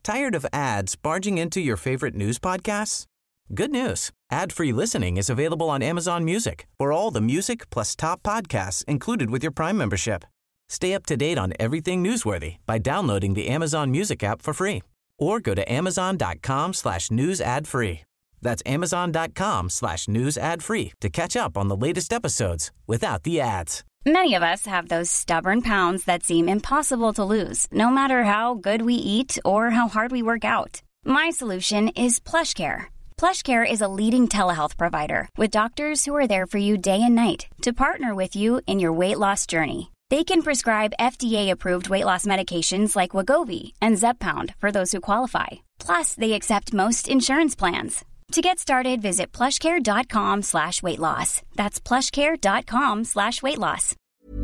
Tired of ads barging into your favorite news podcasts? Good news. Ad-free listening is available on Amazon Music for all the music plus top podcasts included with your Prime membership. Stay up to date on everything newsworthy by downloading the Amazon Music app for free or go to amazon.com/news ad free. That's amazon.com/news ad free to catch up on the latest episodes without the ads. Many of us have those stubborn pounds that seem impossible to lose, no matter how good we eat or how hard we work out. My solution is PlushCare. PlushCare is a leading telehealth provider with doctors who are there for you day and night to partner with you in your weight loss journey. They can prescribe FDA-approved weight loss medications like Wegovy and Zepbound for those who qualify. Plus, they accept most insurance plans. To get started, visit plushcare.com/weightloss. That's plushcare.com/weightloss.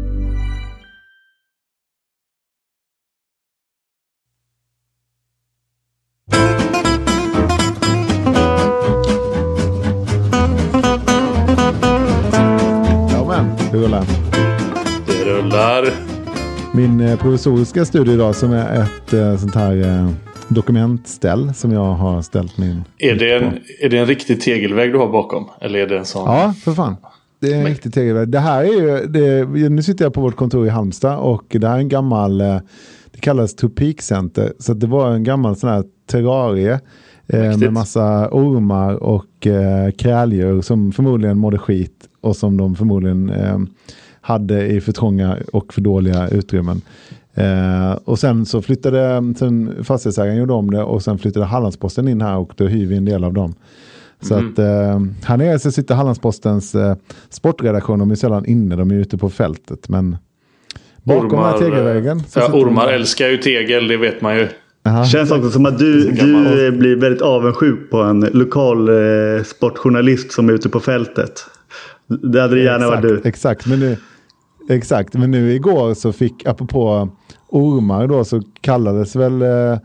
Ja, men det rullar. Det rullar. Min provisoriska studie idag som är ett sånt här dokumentställ som jag har ställt min... Är det en riktig tegelvägg du har bakom? Eller är det en sån? Ja, för fan. Det är en riktig tegelvägg. Det här är ju... Nu sitter jag på vårt kontor i Halmstad och det här är en gammal... Det kallas Topik Center. Så det var en gammal sån här terrarie med massa ormar och kräldjur som förmodligen mådde skit och som de förmodligen hade i för trånga och för dåliga utrymmen. Och sen så flyttade fastighetsägaren gjorde om det och sen flyttade Hallandsposten in här och då hyr vi en del av dem. Så att här nere så sitter Hallandspostens sportredaktion, de är sällan inne, de är ute på fältet, men bakom den här tegelväggen ormar älskar ju tegel, det vet man ju. Aha. Känns också som att du blir väldigt avundsjuk på en lokal sportjournalist som är ute på fältet. Det hade det gärna varit du. Exakt, men nu igår så fick, apropå ormar då, så kallades väl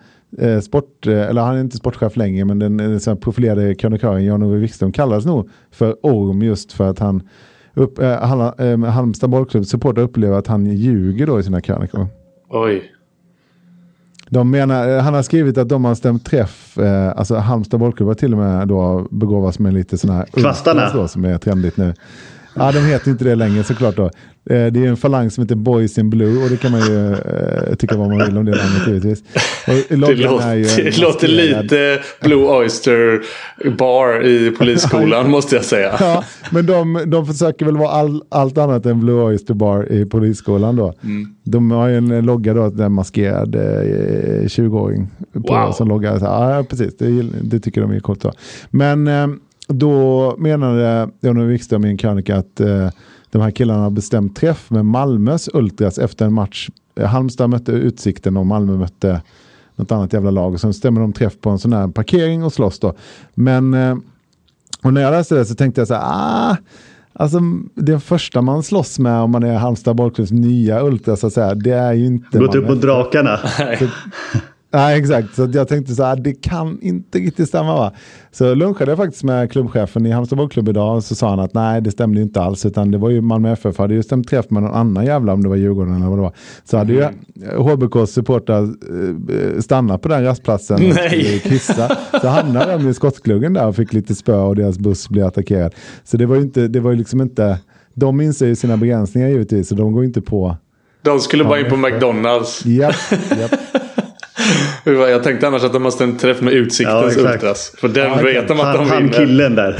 eller han är inte sportchef längre, men den så profilerade krönikören Jan-Ove Wikström kallades nog för orm just för att han Halmstad bollklubb supportar upplever att han ljuger då i sina krönikor. Oj. De menar, han har skrivit att de har stämt träff, alltså Halmstad bollklubb har till och med då begåvas med lite sådana här kvastarna då, som är trendigt nu. Ja, de heter inte det längre såklart då. Det är en falang som heter Boys in Blue och det kan man ju tycka vad man vill om det naturligtvis. Det låter lite Blue Oyster Bar i polisskolan måste jag säga. Ja, men de försöker väl vara allt annat än Blue Oyster Bar i polisskolan då. De har ju en logga då, en maskerad 20-åring som loggar. Ja, precis. Det tycker de är coolt då. Men... Då menade Jan-Ove Wikström i en krönika att de här killarna har bestämt träff med Malmös Ultras efter en match. Halmstad mötte Utsikten och Malmö mötte något annat jävla lag. Och sen stämmer de träff på en sån här parkering och slåss då. Men och när jag läste det så tänkte jag så här, alltså det första man slåss med om man är Halmstad bollklubbs nya Ultras så att säga, det är ju inte... Gått upp på drakarna. Nej, exakt. Så jag tänkte så här, det kan inte riktigt stämma va? Så lunchade jag faktiskt med klubbchefen i Halmstad bollklubb idag och så sa han att nej, det stämde inte alls utan det var ju Malmö FF hade ju stämt träff med någon annan jävla om det var Djurgården eller vad det var. Så hade ju HBKs supportrar stannat på den rastplatsen och kissa. Så hamnade de i skottkluggen där och fick lite spö och deras buss blev attackerad. Så det var ju liksom inte, de inser ju sina begränsningar givetvis så de går inte på. De skulle bara in på McDonalds. Japp. Jag tänkte annars att de måste en träff med Utsiktens Ultras. För den vet de att de vinner. Han killen där.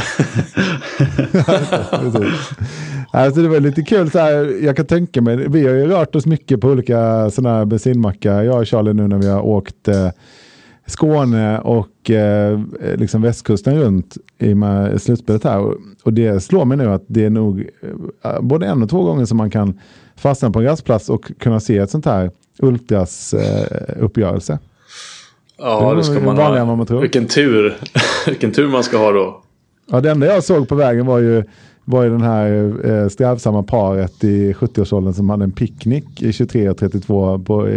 Alltså det var lite kul så här, jag kan tänka mig, vi har ju rört oss mycket på olika sådana här bensinmackar. Jag och Charlie nu när vi har åkt Skåne och liksom västkusten runt i slutspelet här. Och det slår mig nu att det är nog både 1 och 2 gånger som man kan fastna på en rastplats och kunna se ett sånt här Ultras uppgörelse. Ja, det ska man ha. Man tror. Vilken tur man ska ha då. Ja, det enda jag såg på vägen var ju den här strävsamma paret i 70-årsåldern som hade en picknick i 23 och 32 på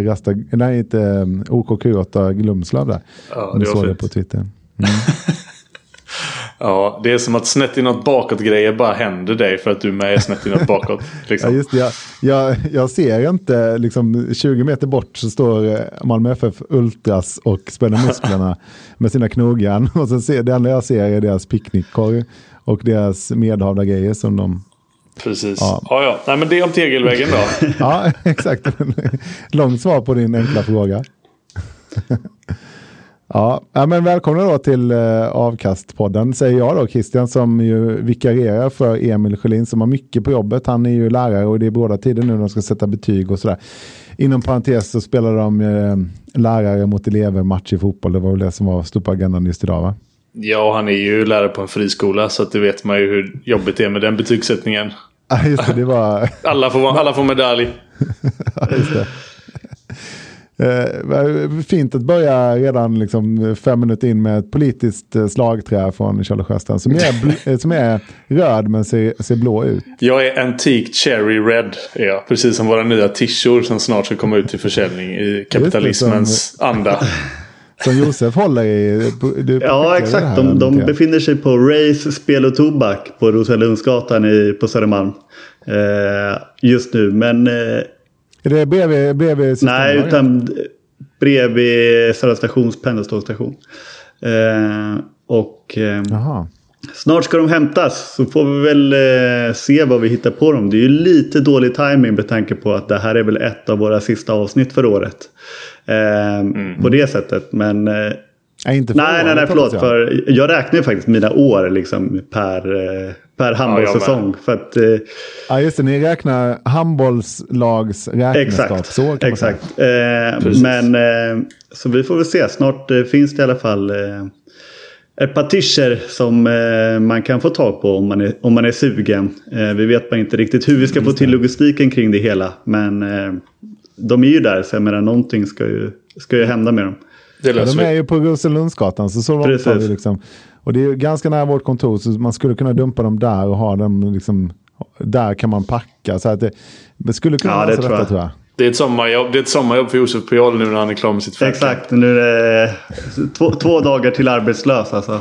OKQ8 Glumslöv där. Ja, det såg det på Twitter. Ja, det är som att snett inåt bakåt grejer bara händer dig för att du med är snett inåt bakåt. Liksom. Ja, just det. Jag ser inte, liksom 20 meter bort så står Malmö FF Ultras och spänner musklerna med sina knogjärn. Och sen det enda jag ser är deras picknickkorg och deras medhavda grejer som de... Precis. Ja. Nej, men det är om tegelväggen då. Ja, exakt. Långt svar på din enkla fråga. Ja, men välkomna då till Avkastpodden, säger jag då, Christian, som ju vikarierar för Emil Sjölin som har mycket på jobbet. Han är ju lärare och det är båda tider nu när de ska sätta betyg och sådär. Inom parentes så spelar de lärare mot elever match i fotboll. Det var väl det som var stod på agendan just idag, va? Ja, han är ju lärare på en friskola så att det vet man ju hur jobbigt det är med den betygssättningen. Ja, just det var... alla får medalj. Ja, just det. Fint att börja redan liksom 5 minuter in med ett politiskt slagträ från Charlie Sjöstrand som är röd men ser blå ut. Jag är antique cherry red, precis som våra nya tishor som snart ska komma ut till försäljning i kapitalismens anda. Som Josef håller i. Ja, exakt. De befinner sig på Race Spel och Tobak på Rosalundsgatan på Södermalm just nu, men är det bredvid nej, utan bredvid Södra stations pendeltågsstation. Snart ska de hämtas, så får vi väl se vad vi hittar på dem. Det är ju lite dålig timing med tanke på att det här är väl ett av våra sista avsnitt för året. På det sättet, men nej, förlåt, för jag räknar ju faktiskt mina år liksom per handbollssäsong för att just det, ni räknar handbollslags räkenskap. Exakt. Men så vi får väl se, snart finns det i alla fall ett par tischer som man kan få tag på om man är sugen. Vi vet bara inte riktigt hur vi ska få till logistiken kring det hela, men de är ju där, så jag menar, någonting ska ju hända med dem. De är ju på Rosalundsgatan, så långt har vi liksom. Och det är ju ganska nära vårt kontor, så man skulle kunna dumpa dem där och ha dem liksom, där kan man packa, så att det skulle kunna vara så detta, tror jag. Det är ett sommarjobb för Josef Pujol nu när han är klar med sitt fack. Exakt, nu är det 2 dagar till arbetslös alltså.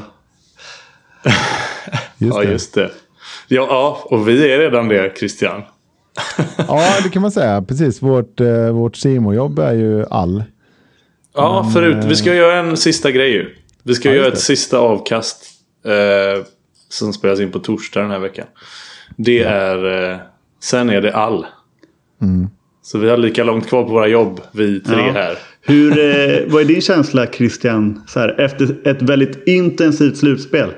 Just det. Ja, och vi är redan det, Christian. Ja, det kan man säga. Precis, vårt Simon-jobb är ju all. Ja, vi ska göra en sista grej ju. Vi ska göra ett sista avkast som spelas in på torsdag den här veckan. Det är sen är det all. Så vi har lika långt kvar på våra jobb, vi 3 här. Vad är din känsla, Christian, så här, efter ett väldigt intensivt slutspel?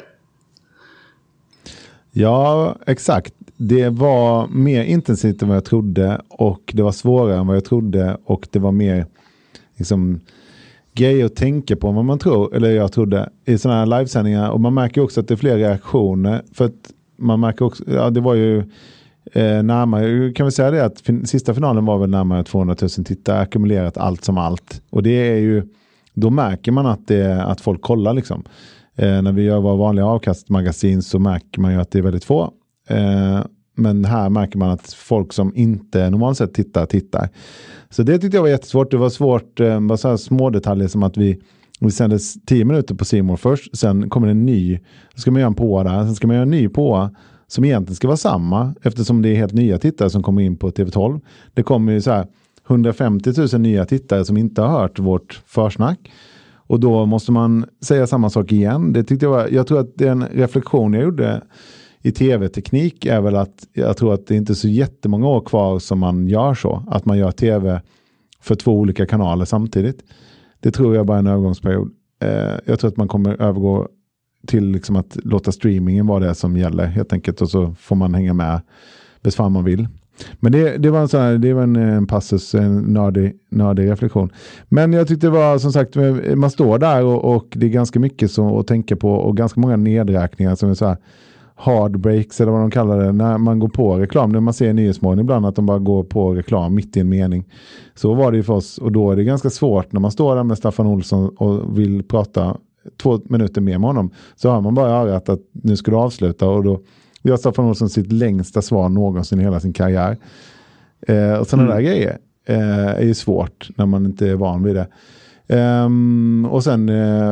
Ja, exakt. Det var mer intensivt än vad jag trodde, och det var svårare än vad jag trodde, och det var mer liksom grejer att tänka på än vad man tror, eller jag trodde, i sådana här livesändningar. Och man märker också att det är fler reaktioner, för att man märker också, det var ju närmare, kan vi säga det, att sista finalen var väl närmare 200 000 tittare, ackumulerat allt som allt. Och det är ju, då märker man att folk kollar liksom. När vi gör våra vanliga avkastmagasin så märker man ju att det är väldigt få. Men här märker man att folk som inte normalt sett tittar. Så det tyckte jag var jättesvårt. Det var svårt, bara så här små detaljer som att vi sändes 10 minuter på C More först. Sen kommer en ny, så ska man göra en på där. Sen ska man göra en ny på som egentligen ska vara samma, eftersom det är helt nya tittare som kommer in på TV12. Det kommer ju så här 150 000 nya tittare som inte har hört vårt försnack. Och då måste man säga samma sak igen. Det tyckte jag tror att den reflektion jag gjorde i tv-teknik är väl att jag tror att det inte är så jättemånga år kvar som man gör så. Att man gör tv för 2 olika kanaler samtidigt. Det tror jag bara är en övergångsperiod. Jag tror att man kommer övergå till liksom att låta streamingen vara det som gäller helt enkelt. Och så får man hänga med bäst fan man vill. Men det var en sån här, det var en passus, en nördig reflektion. Men jag tyckte det var, som sagt, man står där och det är ganska mycket så att tänka på, och ganska många nedräkningar som är så här hard breaks eller vad de kallar det, när man går på reklam. När man ser Nyhetsmorgon ibland att de bara går på reklam mitt i en mening. Så var det ju för oss, och då är det ganska svårt när man står där med Staffan Olsson och vill prata 2 minuter mer med honom. Så har man bara örat att nu ska du avsluta, och då gör Staffan Olsson sitt längsta svar någonsin i hela sin karriär. Och sådana där grejer är ju svårt när man inte är van vid det. Och sen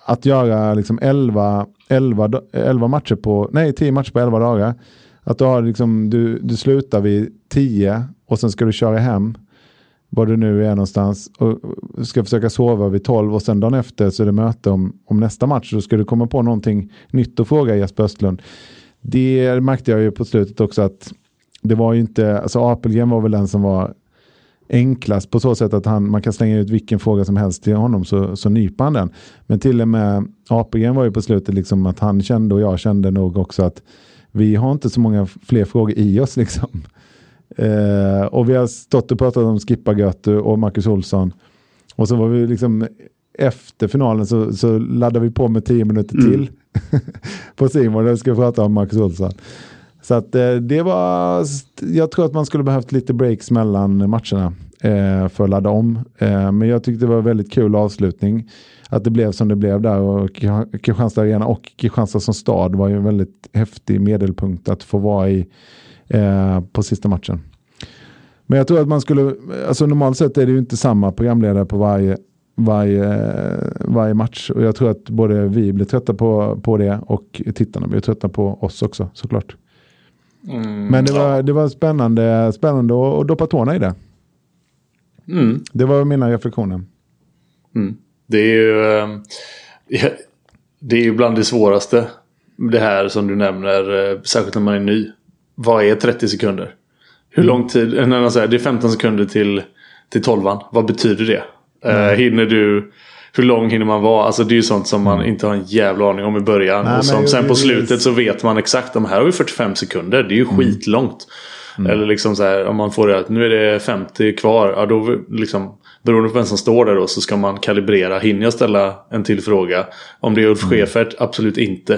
att göra liksom 10 matcher på 11 dagar. Att du har liksom, du slutar vid 10 och sen ska du köra hem var du nu är någonstans och ska försöka sova vid 12 och sen dagen efter så är det möte om nästa match. Då ska du komma på någonting nytt att fråga Jesper Östlund. Det märkte jag ju på slutet också att det var ju inte, alltså Apelgren var väl den som var enklast på så sätt att man kan slänga ut vilken fråga som helst till honom så nyper han den. Men till och med Apelgren var ju på slutet liksom att han kände och jag kände nog också att vi har inte så många fler frågor i oss liksom. Och vi har stått och pratat om Skippa Götu och Marcus Olsson. Och så var vi liksom efter finalen så laddade vi på med 10 minuter till på Simon. Där ska vi prata om Marcus Olsson. Så att det var, jag tror att man skulle behövt lite breaks mellan matcherna för att ladda om. Men jag tyckte det var väldigt kul avslutning. Att det blev som det blev där och Kristianstad Arena och Kristianstad som stad var ju en väldigt häftig medelpunkt att få vara i på sista matchen. Men jag tror att man skulle, alltså normalt sett är det ju inte samma programledare på varje match och jag tror att både vi blir trötta på det och tittarna blir trötta på oss också såklart. Men det var spännande att doppa tårna i det. Det var mina reflektioner. Det är ju bland det svåraste det här som du nämner, särskilt när man är ny. Vad är 30 sekunder? Hur lång tid? När man säger det är 15 sekunder till 12:an. Vad betyder det? Hinner du? Hur lång hinner man vara? Alltså det är ju sånt som man inte har en jävla aning om i början. Och som sen på slutet så vet man exakt. De här har ju 45 sekunder. Det är ju skitlångt. Eller liksom så här, om man får det att nu är det 50 kvar. Ja, då liksom, beroende på vem som står där då, så ska man kalibrera. Hinner jag ställa en till fråga? Om det är Ulf Schäfert, absolut inte.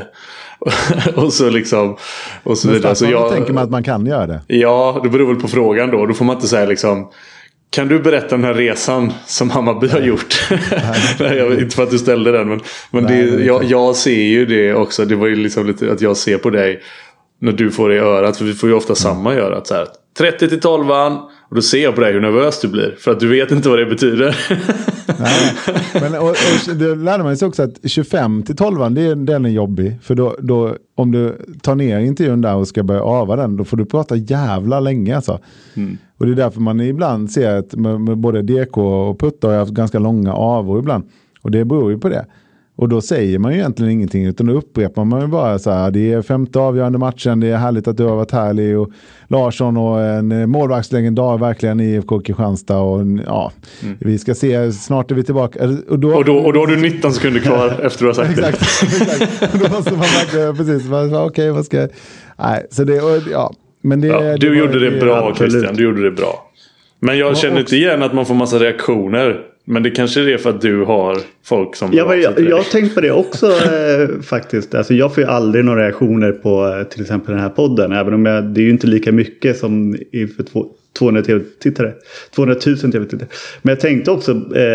Och så liksom och så vidare. Så jag tänker man att man kan göra det. Ja, det beror väl på frågan då. Då får man inte säga liksom, kan du berätta den här resan som Hammarby har gjort? Nej, jag vet inte för att du ställde den, men jag ser ju det också. Det var ju liksom lite att jag ser på dig när du får det i örat, för vi får ju ofta samma i örat så här. 30 till 12:an. Och då ser jag på dig hur nervös du blir. För att du vet inte vad det betyder. Nej, men och det lärde man sig också att 25 till 12:an, den är jobbig. För då om du tar ner intervjun där och ska börja ava den, då får du prata jävla länge alltså. Och det är därför man ibland ser att med både DK och Putta har haft ganska långa avor ibland. Och det beror ju på det. Och då säger man ju egentligen ingenting, utan då upprepar man ju bara så här: det är 5:e avgörande matchen, det är härligt att du har varit härlig, och Larsson och en målvaktslegendar verkligen i IFK Kristianstad, och ja, vi ska se, snart är vi tillbaka. Och då har du 19 sekunder kvar efter du har sagt det. Exakt. Då måste man verkligen, precis, okej, vad ska jag... Nej, så det, och, ja. Men det, du gjorde det bra, Christian, du gjorde det bra. Men jag känner inte igen att man får massa reaktioner. Men det kanske är det för att du har folk som... Jag har tänkt på det också faktiskt. Alltså jag får ju aldrig några reaktioner på till exempel den här podden. Även om det är ju inte lika mycket som för 200 TV-tittare. 200 000 TV-tittare. Men jag tänkte också,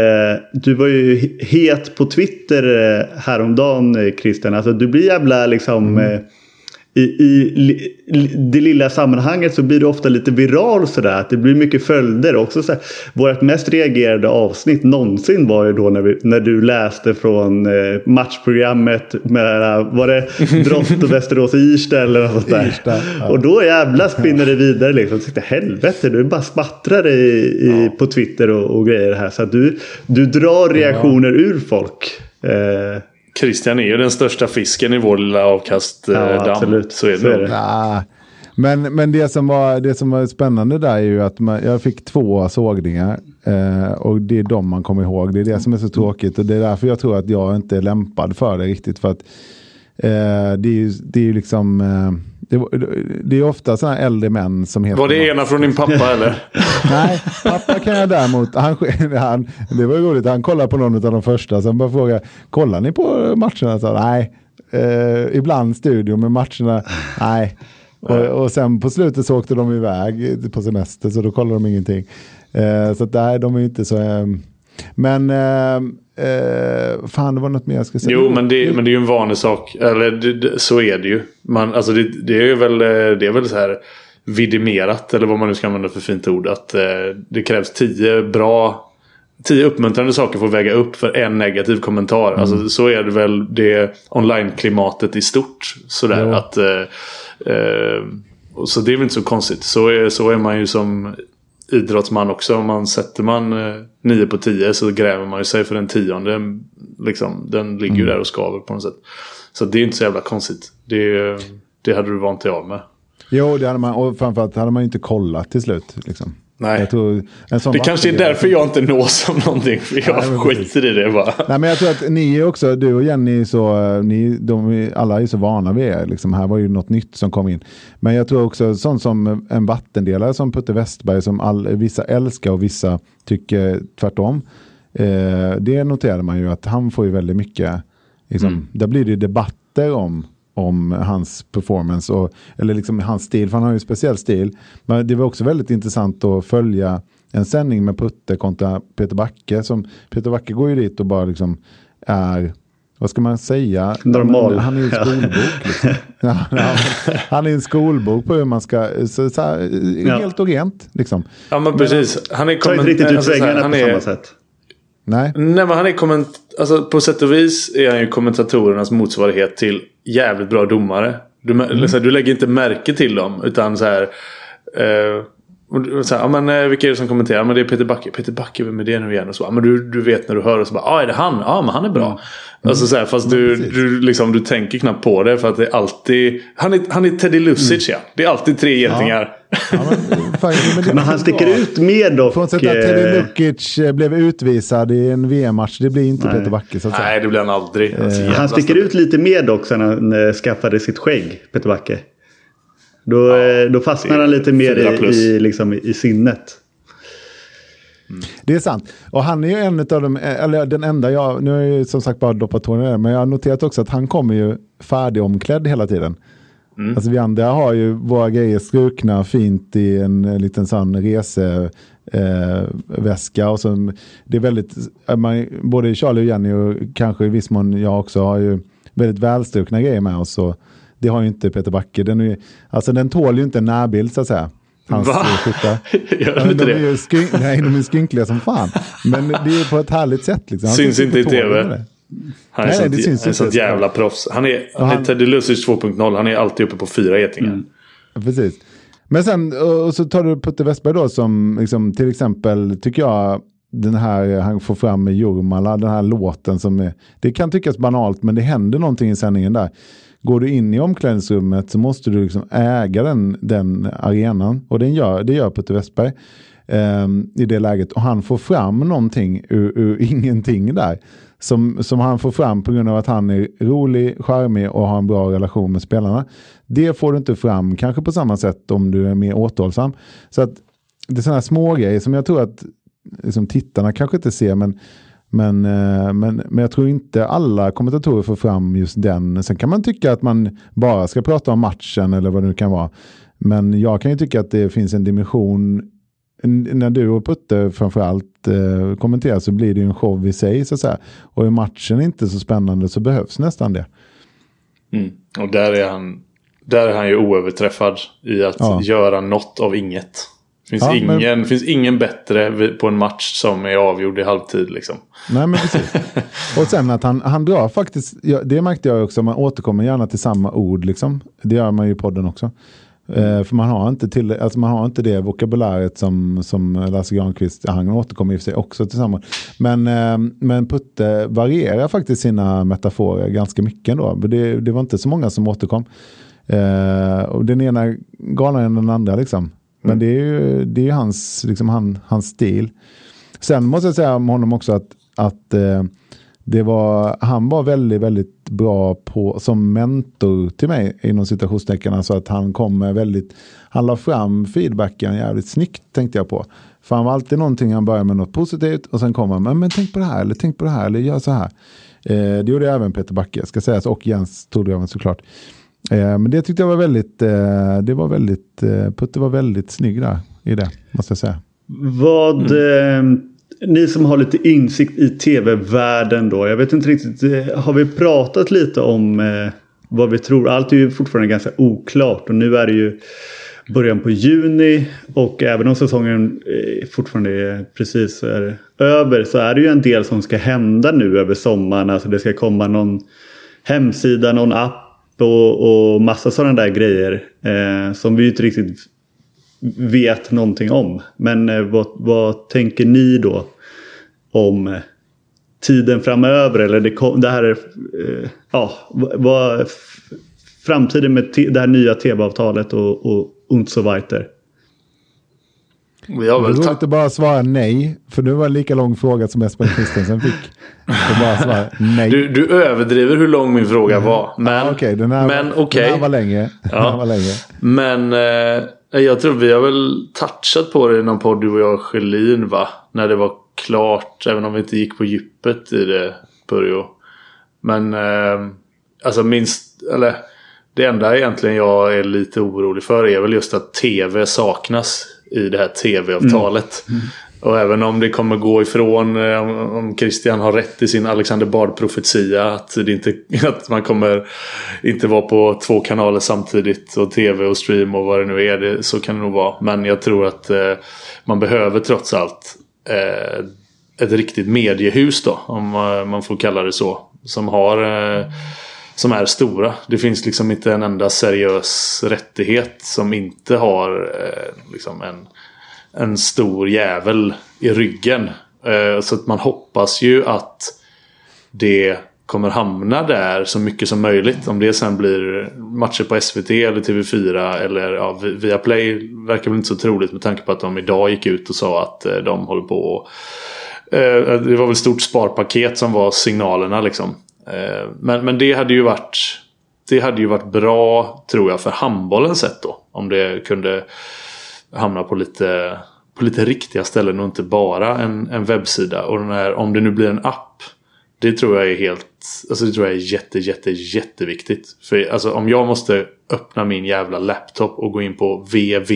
du var ju het på Twitter häromdagen, Christian. Alltså du blir jävla liksom... I det lilla sammanhanget så blir det ofta lite viral sådär, att det blir mycket följder också så här. Vårt mest reagerade avsnitt någonsin var ju då när du läste från matchprogrammet med, var det Drott och Västerås Irsta eller något sånt där. Irsta, ja. Och då jävla spinner det vidare liksom. Så helvete, du bara smattrar på Twitter och grejer här, så att du drar reaktioner ur folk. Christian är ju den största fisken i vår lilla avkastdamm. Absolut. Så är det. Ja, men det som var spännande där är ju att jag fick 2 sågningar och det är de man kommer ihåg. Det är det som är så tråkigt, och det är därför jag tror att jag inte är lämpad för det riktigt, för att det är ju liksom... Det är ofta sådana äldre män som heter... Var det ena från din pappa eller? Nej, pappa kan jag däremot... Han, det var ju roligt, han kollade på någon av de första. Sen bara frågade, kollar ni på matcherna? Så, nej, ibland studio, men matcherna, nej. Och sen på slutet så åkte de iväg på semester, så då kollade de ingenting. Så att nej, de är inte så... Men fan, det var något mer jag ska säga. Jo, men det är ju en vanlig sak. Eller så är det ju. Alltså det är väl så här vidimerat, eller vad man nu ska använda för fint ord, att det krävs 10 bra 10 uppmuntrande saker får väga upp för en negativ kommentar. Alltså, så är det väl det online-klimatet i stort. Sådär, att, så det är väl inte så konstigt. Så är man ju som idrottsman också. Om man sätter man 9 på 10 så gräver man ju sig för den 10:e. Liksom, den ligger ju där och skaver på något sätt. Så det är inte så jävla konstigt. Det hade du vant dig av med. Jo, det hade man, och framförallt hade man inte kollat till slut liksom. Nej. Jag tror, det kanske är därför jag inte nås om någonting. För jag skiter i det bara. Nej, men jag tror att ni är också, du och Jenny, alla är så vana vid er. Liksom, här var ju något nytt som kom in. Men jag tror också sånt som en vattendelare som Putte Westberg, som vissa älskar och vissa tycker tvärtom. Det noterade man ju att han får ju väldigt mycket, liksom, där blir det debatter om hans performance eller liksom hans stil, för han har ju en speciell stil. Men det var också väldigt intressant att följa en sändning med Putte kontra Peter Backe. Peter Backe går ju dit och bara liksom är, vad ska man säga? Normal. Han är ju en skolbok. Liksom. Han är en skolbok på hur man ska, helt och rent. Liksom. Ja, men precis. Han är inte riktigt ut svängarna på samma sätt. Nej, men han är alltså, på sätt och vis är han ju kommentatorernas motsvarighet till jävligt bra domare. Du lägger inte märke till dem, utan så här, men vilka är det som kommenterar? Men det är Peter Backe, vem är det nu igen? Och så, men du vet när du hör och så bara, är det han? Ja, men han är bra. Alltså så här, fast du tänker knappt på det, för att det är alltid han är Teddy Lucic, ja. Det är alltid 3 getingar. Ja, men han sticker ut med dock. Frånsett att Teddy Lucic blev utvisad i en VM-match, det blir inte Peter Backe, så att säga. Nej, det blir han aldrig. Han sticker ut lite mer dock sen han skaffade sitt skägg, Peter Backe. Då fastnar han lite mer i sinnet. Det är sant. Och han är ju en av dem, eller den enda nu har jag ju som sagt bara doppat tårna där, men jag har noterat också att han kommer ju färdig omklädd hela tiden. Alltså vi andra har ju våra grejer strukna fint i en liten sån resväska, och så det är väldigt, både Charlie och Jenny och kanske i viss mån jag också har ju väldigt välstrukna grejer med oss, och det har ju inte Peter Backe. Den tål ju inte en närbild, så att säga. Hans skjorta. Gör de inte det? Nej, de är skunkliga som fan. Men det är på ett härligt sätt. Liksom. Syns inte i tv. Han är sånt jävla proffs. Han är Teddy Lucic 2.0. Han är alltid uppe på 4 getingar. Precis. Men sen, och så tar du Putte Westberg då, som liksom, till exempel, tycker jag, den här han får fram med Jurmala, den här låten som är, det kan tyckas banalt, men det händer någonting i sändningen där. Går du in i omklädningsrummet så måste du liksom äga den arenan, och det gör Putte Westberg i det läget, och han får fram någonting ur ingenting där som han får fram på grund av att han är rolig, charmig och har en bra relation med spelarna. Det får du inte fram kanske på samma sätt om du är mer återhållsam. Så att det är sådana här små grejer som jag tror att liksom, tittarna kanske inte ser, men jag tror inte alla kommentatorer får fram just den. Sen kan man tycka att man bara ska prata om matchen eller vad det nu kan vara. Men jag kan ju tycka att det finns en dimension, när du och Putte framförallt kommenterar, så blir det ju en show i sig, så att säga. Och är matchen inte så spännande så behövs nästan det. Och där är han ju oöverträffad i att göra något av inget. Finns ingen bättre på en match som är avgjord i halvtid liksom. Nej, men precis. Och sen att han drar faktiskt, det märkte jag också, man återkommer gärna till samma ord liksom. Det gör man ju i podden också. För man har inte det vokabuläret som Lasse Granqvist, han återkommer i sig också tillsammans. Men Putte varierar faktiskt sina metaforer ganska mycket ändå. Det var inte så många som återkom. Och den ena galnare än den andra liksom. Men det är ju hans, liksom hans stil. Sen måste jag säga om honom också att han var väldigt, väldigt bra som mentor till mig inom citationstecken. Alltså att han la fram feedbacken jävligt snyggt, tänkte jag på. För han var alltid någonting, han började med något positivt och sen kom han, men tänk på det här, eller tänk på det här, eller gör så här. Det gjorde även Peter Backe, ska sägas, och Jens Tordgraven såklart. Men det tyckte jag var väldigt, Putte var väldigt snygg där i det, måste jag säga. Ni som har lite insikt i tv-världen då, jag vet inte riktigt, har vi pratat lite om vad vi tror? Allt är ju fortfarande ganska oklart, och nu är det ju början på juni. Och även om säsongen fortfarande är precis är över, så är det ju en del som ska hända nu över sommaren. Alltså det ska komma någon hemsida, någon app och massa sådana där grejer som vi inte riktigt vet någonting om. Men vad tänker ni då om tiden framöver? Eller det här är vad framtiden med det här nya tv-avtalet och so weiter? Vi har väl inte bara svara nej, för nu var det lika lång fråga som Espen Christensen fick. Bara svara nej. Du överdriver hur lång min fråga var. Men den här var längre. Ja. Men jag tror vi har väl touchat på det i någon podd, du och jag och Sjölin, va? När det var klart, även om vi inte gick på djupet i det början. Men alltså det enda egentligen jag är lite orolig för är väl just att tv saknas i det här tv-avtalet. Och även om det kommer gå ifrån, om Christian har rätt i sin Alexander Bard-profetia, att man kommer inte vara på 2 kanaler samtidigt och tv och stream och vad det nu är, så kan det nog vara. Men jag tror att man behöver trots allt ett riktigt mediehus då, om man får kalla det så, som är stora. Det finns liksom inte en enda seriös rättighet som inte har liksom en stor jävel i ryggen. Så att man hoppas ju att det kommer hamna där så mycket som möjligt. Om det sen blir matcher på SVT eller TV4 eller Viaplay, verkar väl inte så troligt med tanke på att de idag gick ut och sa att de håller på. Det var väl ett stort sparpaket som var signalerna liksom. Men det hade ju varit bra, tror jag, för handbollen sett då, om det kunde hamna på lite riktiga ställen och inte bara en webbsida. Och om det nu blir en app, det tror jag är jätteviktigt. För alltså, om jag måste öppna min jävla laptop och gå in på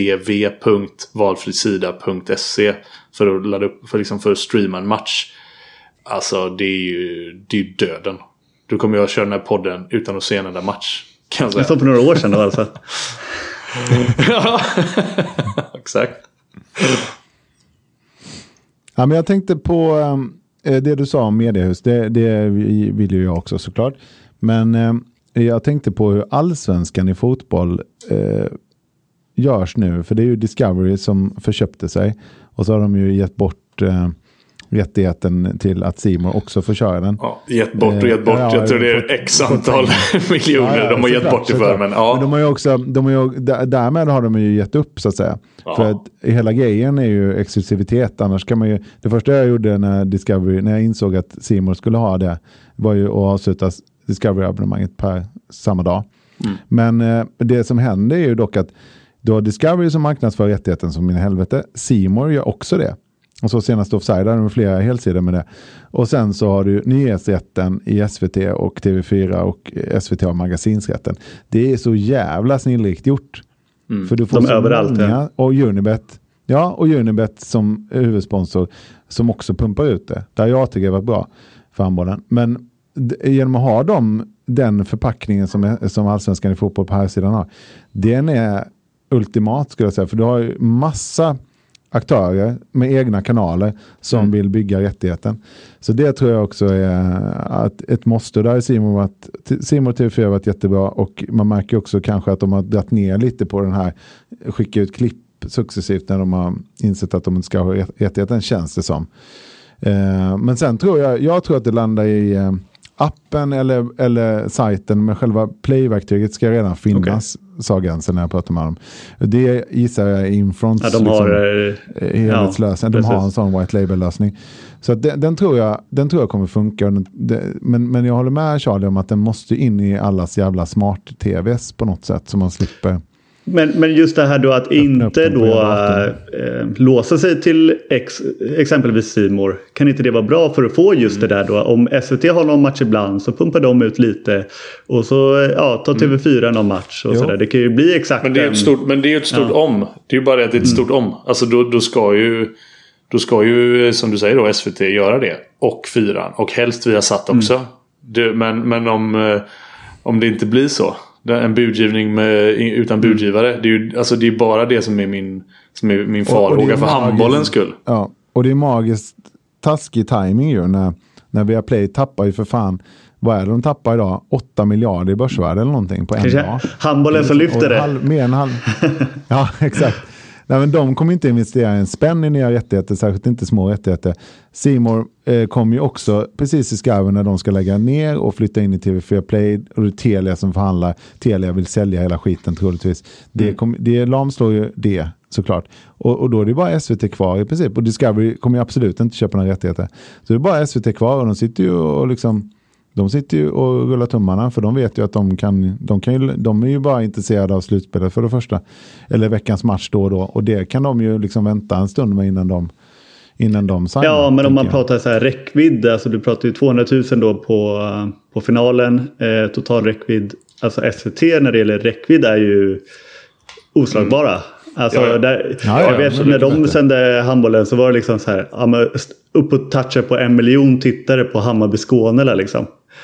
www.valfrisida.se för att ladda upp, för att streama en match, alltså det är ju döden. Då kommer jag köra den här podden utan att se en enda match, kan jag säga. Det var för några år sedan då alltså. Ja, exakt. Ja, men jag tänkte på det du sa om mediehus. Det vill ju jag också såklart. Men jag tänkte på hur allsvenskan i fotboll görs nu. För det är ju Discovery som förköpte sig. Och så har de ju gett bort rättigheten till att C More också får köra den. Ja, gett bort. Jag tror det är x antal miljoner de har gett bort det för. Men de har ju också, därmed har de ju gett upp, så att säga. Ja. För att hela grejen är ju exklusivitet. Annars kan man ju, det första jag gjorde när jag insåg att C More skulle ha det, var ju att avsluta Discovery-abonnemanget per samma dag. Men det som händer är ju dock att då har Discovery som marknadsför rättigheten som min helvete. C More gör också det. Och så senast Offside har de flera helsidor med det. Och sen så har du nyhetsrätten i SVT och TV4 och SVT har magasinsrätten. Det är så jävla snillrikt gjort. För du får de så överallt, många, och Unibet. Ja, och Unibet som huvudsponsor som också pumpar ut det. Där jag tycker det var bra för handbollen. Men genom att ha den förpackningen som allsvenskan i fotboll på här sidan har, den är ultimat, skulle jag säga. För du har ju massa aktörer med egna kanaler som vill bygga rättigheten. Så det tror jag också är att ett måste. Där är C More TV4 har varit jättebra, och man märker också kanske att de har dratt ner lite på den här, skicka ut klipp successivt när de har insett att de inte ska ha rättigheten, känns det som. Men sen tror jag tror att det landar i appen eller sajten, med själva playverktyget ska redan finnas, sa Gansen när jag pratade med dem. Det gissar jag är Infronts helhetslösning. De har en sån white label-lösning. Så att den tror jag kommer funka. Men jag håller med Charlie om att den måste in i allas jävla smart-tvs på något sätt, så man slipper. Men just det här då att inte då låsa sig till exempelvis C More, kan inte det vara bra för att få just det där då? Om SVT har någon match ibland så pumpar de ut lite, och så tar TV4 någon match och sådär. Det kan ju bli exakt. Men det är ju ett stort om. Det är ju bara att det är ett stort om. Alltså då ska ju som du säger då SVT göra det, och 4 och helst via satt också. Men om det inte blir så, En budgivning utan budgivare. Det är ju alltså det är bara det som är min farhåga för handbollens skull. Ja, och det är magiskt taskig timing ju när Viaplay tappar ju för fan. Vad är det de tappar idag? 8 miljarder i börsvärde eller någonting på en dag. Handbollen som lyfter det. Mer än halv. Ja, exakt. Nej, men de kommer inte investera en spänn i nya rättigheter, särskilt inte små rättigheter. C More kom ju också precis i skarven när de ska lägga ner och flytta in i TV4 Play, och det är Telia som förhandlar. Telia vill sälja hela skiten troligtvis. Det lamslår ju det såklart. Och då är det bara SVT kvar i princip. Och Discovery kommer ju absolut inte köpa några rättigheter. Så det är bara SVT kvar, och de sitter ju och rullar tummarna, för de vet ju att de är ju bara intresserade av slutspelet för det första, eller veckans match då, och det kan de ju liksom vänta en stund med innan de signar. Ja, men om man pratar så här räckvidd, alltså du pratar ju 200 000 då på finalen, total räckvidd, alltså SVT när det gäller räckvidd är ju oslagbara. Alltså jag vet när de sände handbollen så var det liksom så här, upp och toucha på 1 miljon tittare på Hammarby Skåne där liksom.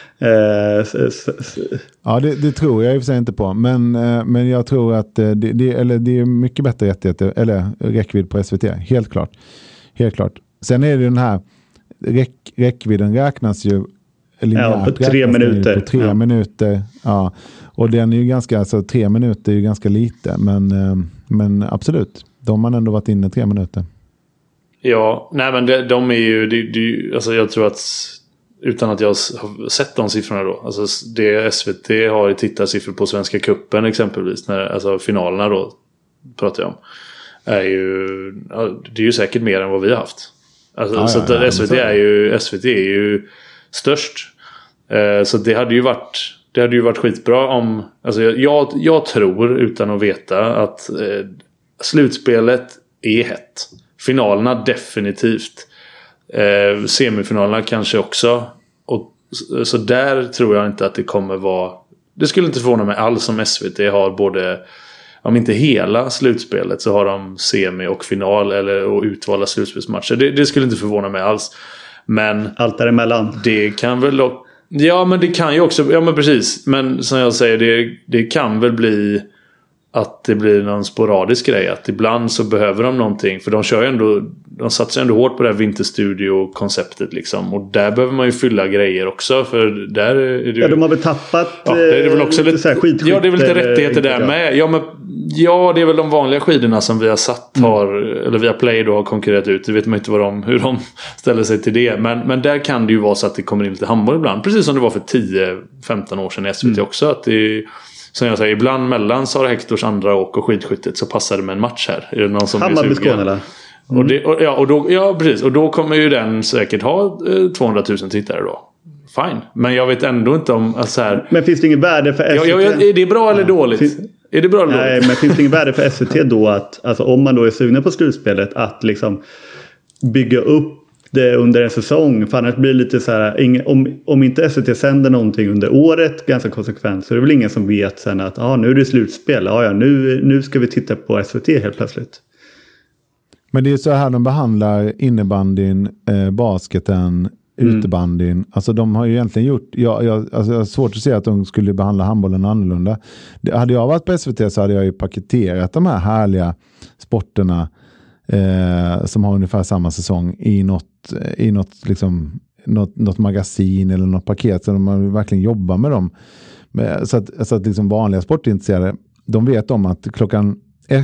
Ja, det tror jag i och för sig inte på, men jag tror att det är mycket bättre rättigheter eller räckvidd på SVT, helt klart. Sen är det den här räckvidden räknas ju på 3 minuter. På 3 minuter. Ja. Och den är ju ganska, alltså 3 minuter är ju ganska lite, men absolut, de har ändå varit inne 3 minuter. Ja, nej men de är ju alltså jag tror att, utan att jag har sett de siffrorna då, alltså det SVT har i tittarsiffror på Svenska cupen exempelvis, alltså finalerna då pratar jag om, det är ju säkert mer än vad vi har haft. Alltså, så att SVT är ju störst. Så det hade ju varit skitbra om, alltså jag tror utan att veta att slutspelet är hett. Finalerna definitivt. Semifinalerna kanske också. Och så där tror jag inte att det kommer vara. Det skulle inte förvåna mig alls om SVT har både, om inte hela slutspelet, så har de semi och final och utvalda slutspelsmatcher. Det skulle inte förvåna mig alls. Men allt däremellan. Det kan väl dock, ja, men det kan ju också, ja men precis, men som jag säger, det kan väl bli att det blir någon sporadisk grej, att ibland så behöver de någonting, för de satsar ändå hårt på det här vinterstudio-konceptet liksom, och där behöver man ju fylla grejer också, för där är det ju, de har väl tappat det är väl också lite så här skitskytte, ja, det är väl lite rättigheter där med. Ja, det är väl de vanliga skidorna som vi har satt eller via Play då har konkurrerat ut. Det vet man inte hur de ställer sig till det, men där kan det ju vara så att det kommer in lite handboll ibland, precis som det var för 10-15 år sedan i SVT också, att det, som jag säger, ibland mellan Sara Hectors andra åk och skidskyttet så passar det med en match här. Är det någon som Hammarby Skåne eller? Precis. Och då kommer ju den säkert ha 200 000 tittare då. Fine. Men jag vet ändå inte om så här. Men finns det ingen värde för SVT? Är det bra eller dåligt? Är det bra eller dåligt? Nej, men finns det ingen värde för SVT då att, alltså om man då är sugen på slutspelet, att liksom bygga upp det under en säsong, för annars blir det lite så här, om inte SVT sänder någonting under året ganska konsekvent, så är det väl ingen som vet sen att nu är det slutspel, nu ska vi titta på SVT helt plötsligt. Men det är så här de behandlar innebandyn, basketen, utebandyn. Alltså de har ju egentligen gjort, jag har svårt att se att de skulle behandla handbollen annorlunda. Hade jag varit på SVT så hade jag ju paketerat de här härliga sporterna som har ungefär samma säsong i något liksom något magasin eller något paket, så man verkligen jobbar med dem, så att liksom vanliga sportintresserade, de vet om att klockan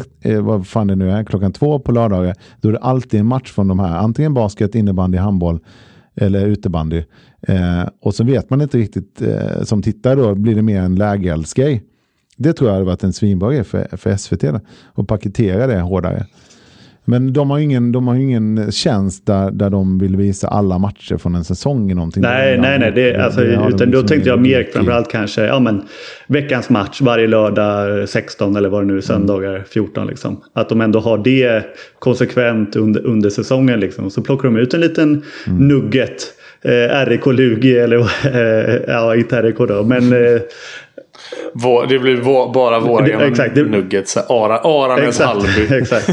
2 på lördagar, då är det alltid en match från de här, antingen basket, innebandy, handboll eller utebandy, och så vet man inte riktigt som tittare, då blir det mer en lägereldsgrej. Det tror jag hade varit en svinbra grej för SVT och paketera det hårdare. Men de har ingen tjänst där de vill visa alla matcher från en säsong i någonting. Nej. Utan då tänkte jag mer framförallt kanske, veckans match varje lördag 16 eller vad det nu är, söndagar 14 liksom. Att de ändå har det konsekvent under säsongen liksom. Och så plockar de ut en liten nugget, RIK Lugi eller inte RIK då, men det blir bara våra gamla nuggets. Aranäs Hallby. Exakt.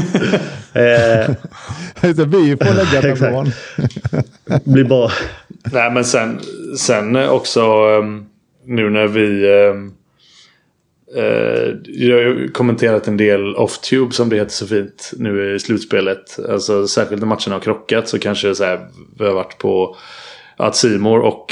Vi får lägga ifrån. Blir bara. Nej, men sen också nu när vi Jag har kommenterat en del off-tube som det heter så fint nu i slutspelet. Alltså särskilt när matcherna har krockat så kanske så här, vi har varit på att Simor och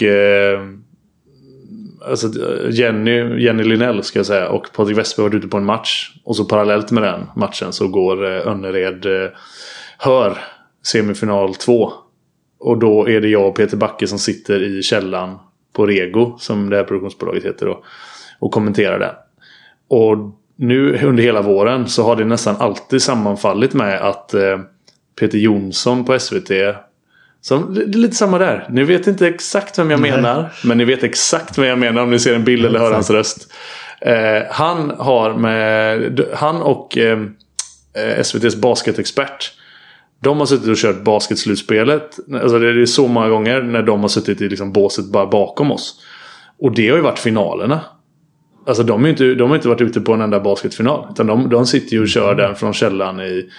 alltså Jenny Linell ska jag säga och Patrik Westberg har varit ute på en match och så parallellt med den matchen så går Önnered hör semifinal 2 och då är det jag och Peter Backe som sitter i källan på Rego som det här produktionsbolaget heter då och kommenterar det. Och nu under hela våren så har det nästan alltid sammanfallit med att Peter Jonsson på SVT som, det är lite samma där. Ni vet inte exakt vem jag menar, men ni vet exakt vad jag menar om ni ser en bild eller hör hans röst. Han och SVTs basketexpert, de har suttit och kört basketslutspelet. Alltså det är så många gånger när de har suttit i liksom båset bara bakom oss. Och det har ju varit finalerna. Alltså de har inte varit ute på en enda basketfinal. Utan de sitter ju och kör den från källan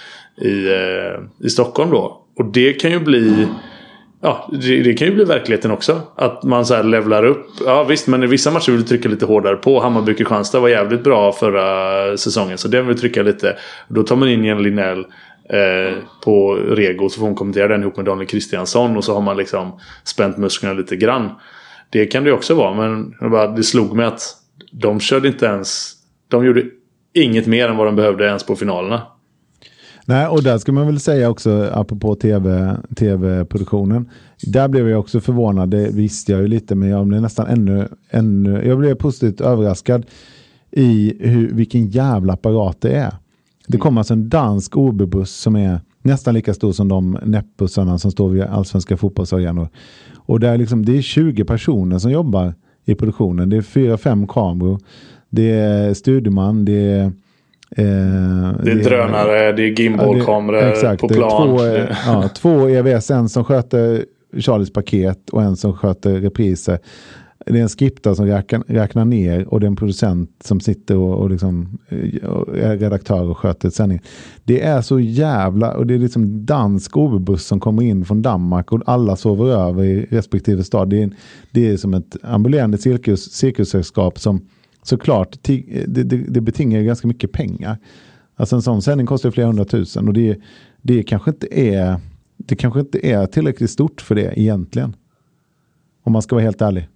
i Stockholm då. Och det kan ju bli... Ja, det kan ju bli verkligheten också. Att man så här levlar upp. Ja visst, men i vissa matcher vill du trycka lite hårdare på. Hammarby-Kristianstad var jävligt bra förra säsongen. Så den vill trycka lite. Då tar man in Jenny Linell på Rego. Så får hon kommentera den ihop med Daniel Kristiansson. Och så har man liksom spänt musklerna lite grann. Det kan det ju också vara. Men det slog mig att de körde inte ens... De gjorde inget mer än vad de behövde ens på finalerna. Nej, och där ska man väl säga också apropå tv-produktionen. Där blev jag också förvånad. Det visste jag ju lite, men jag blev nästan ännu jag blev positivt överraskad i vilken jävla apparat det är. Det kommer alltså en dansk OB-buss som är nästan lika stor som de näppbussarna som står vid allsvenska fotbollsarenor. Och där liksom, det är 20 personer som jobbar i produktionen. Det är 4-5 kameror. Det är studieman, det är drönare, det är gimbalkameror på plan. Två EVS, en som sköter Charlies paket och en som sköter repriser. Det är en skriptare som räknar ner och det är en producent som sitter och liksom är redaktör och sköter sändning. Det är så jävla, och det är liksom dansk OB-buss som kommer in från Danmark och alla sover över i respektive stad. Det är som ett ambulerande cirkussällskap som såklart det betingar ganska mycket pengar. Alltså en sån sändning kostar flera 100 000 och det kanske inte är tillräckligt stort för det egentligen. Om man ska vara helt ärlig.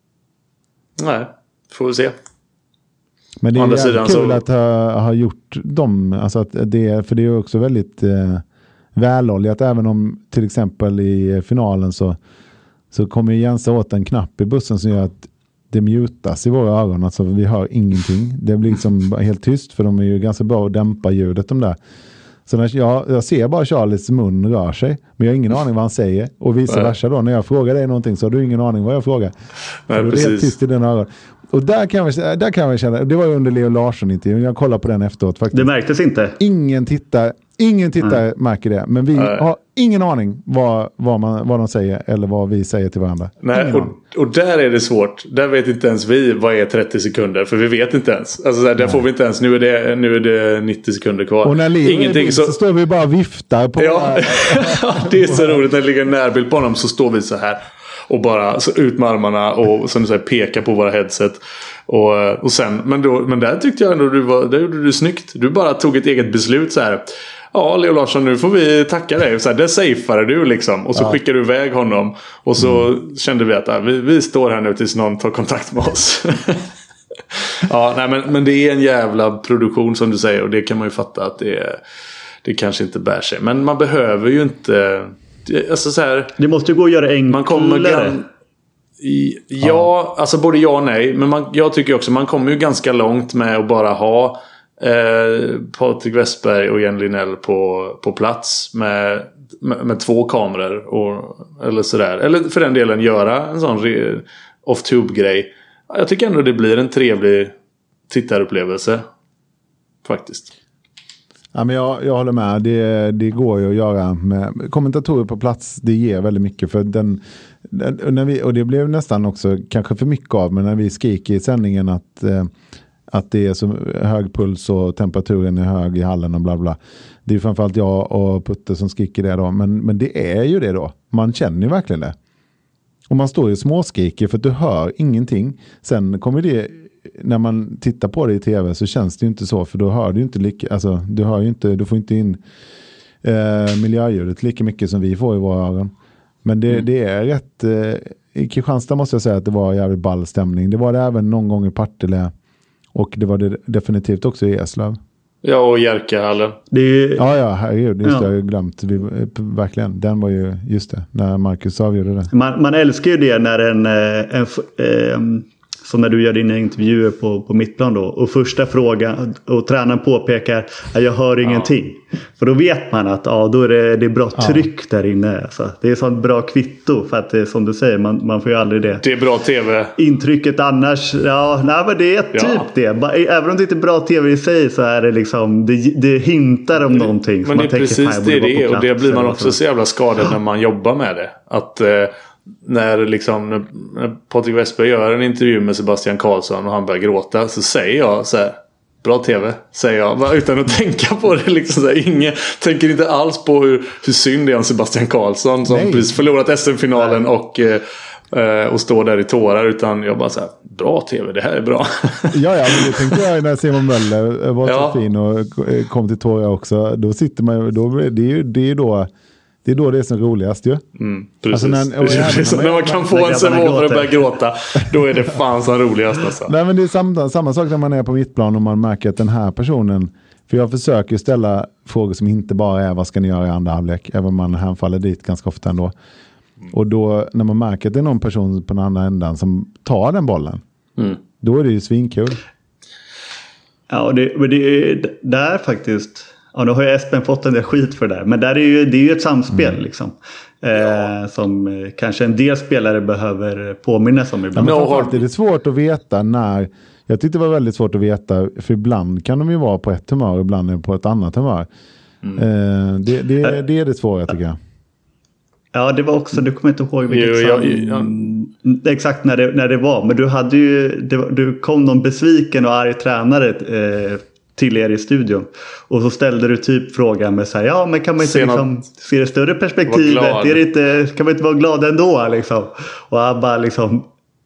Nej, får vi se. Men det är kul att ha gjort dem, alltså att för det är också väldigt väloljat, även om till exempel i finalen så kommer Jensa åt en knapp i bussen som gör att det mutas i våra öron, alltså vi hör ingenting. Det blir liksom helt tyst för de är ju ganska bra att dämpa ljudet de där. Så när jag ser bara Charlies mun rör sig, men jag har ingen aning vad han säger. Och vice versa då, när jag frågar dig någonting så har du ingen aning vad jag frågar. Nej, det är helt tyst i den öron. Och där kan man känna, det var ju under Leo Larsson-intervjun, jag kollar på den efteråt faktiskt. Det märktes inte. Ingen tittare märker det, men vi har ingen aning vad de säger eller vad vi säger till varandra. Nej, och där är det svårt. Där vet inte ens vi vad är 30 sekunder, för vi vet inte ens. Alltså där får vi inte ens, nu är det 90 sekunder kvar. Och när Leo så står vi bara och viftar på det är så roligt när det ligger en närbild på honom, så står vi så här och bara så ut med armarna och som du säger pekar på våra headset och sen men där tyckte jag ändå där gjorde du snyggt. Du bara tog ett eget beslut så här. Ja, Leo Larsson, nu får vi tacka dig. Så här, det safeade du liksom. Och så skickar du iväg honom. Och så kände vi att vi står här nu tills någon tar kontakt med oss. Ja, nej, men det är en jävla produktion som du säger. Och det kan man ju fatta att det kanske inte bär sig. Men man behöver ju inte... Alltså så här, det måste ju gå att göra enklare. Man kommer alltså både ja och nej. Men jag tycker också man kommer ju ganska långt med att bara ha Patrik Westberg och Jenny Linell på plats med 2 kameror eller sådär. Eller för den delen göra en sån off-tube-grej. Jag tycker ändå det blir en trevlig tittarupplevelse faktiskt. Ja, men jag håller med. Det går ju att göra med kommentatorer på plats. Det ger väldigt mycket för när vi, och det blev nästan också kanske för mycket av, men när vi skriker i sändningen att det är så hög puls och temperaturen är hög i hallen och bla bla. Det är framförallt jag och Putte som skriker det då. Men det är ju det då. Man känner ju verkligen det. Och man står ju småskriker för att du hör ingenting. Sen kommer det när man tittar på det i tv så känns det ju inte så, för då hör du inte lika, alltså du får inte in miljöljudet lika mycket som vi får i våra öron. Men det är rätt, i Kristianstad måste jag säga att det var jävligt ball stämning. Det var det även någon gång i Partille, och det var det definitivt också i Eslöv. Ja, och Jerkahallen. Ja, herregud. Just det, jag har glömt. Verkligen. Den var ju, just det, när Marcus avgjorde det. Man älskar ju det när som när du gör dina intervjuer på mittplan då. Och första frågan, och tränaren påpekar att jag hör ingenting. För då vet man att då är det bra tryck där inne. Alltså, det är sånt bra kvitto. För att som du säger, man får ju aldrig det. Det är bra tv. Intrycket annars, men det är typ det. Även om det inte är bra tv i sig så är det liksom, det hintar om någonting. Men det är precis det, och det blir man också så jävla skadad när man jobbar med det. Att när Patrik Westberg gör en intervju med Sebastian Karlsson och han börjar gråta, så säger jag så här: bra tv, säger jag, bara utan att tänka på det liksom, så här, ingen tänker inte alls på hur synd det är om Sebastian Karlsson som precis förlorat SM-finalen och står där i tårar, utan jag bara så här: bra tv, det här är bra. Men det tänkte jag när Simon Möller var så fin och kom till tårar också. Då sitter man det är då det är som roligast ju. Precis. Alltså när man kan få en servon och börja gråta, då är det fan som roligast alltså. Nej, men det är samma sak när man är på mittplan och man märker att den här personen, för jag försöker ställa frågor som inte bara är vad ska ni göra i andra halvlek, även om man hänfaller dit ganska ofta ändå. Och då när man märker att det är någon person på den andra ändan som tar den bollen, då är det ju svinkul. Ja, och det är faktiskt... Ja, nu har ju Espen fått en del skit för det där. Men det är ju ett samspel liksom. Som kanske en del spelare behöver påminnas om ibland. Det är svårt att veta när... Jag tyckte det var väldigt svårt att veta. För ibland kan de ju vara på ett humör och ibland på ett annat humör. Det är det svåra tycker jag. Ja, det var också... Du kommer inte ihåg vilket exakt när det var. Men du hade ju... Du kom någon besviken och arg tränare... till er i studion. Och så ställde du typ frågan med så här: men kan man inte liksom se det större perspektivet? Kan man inte vara glad ändå liksom? Och han bara liksom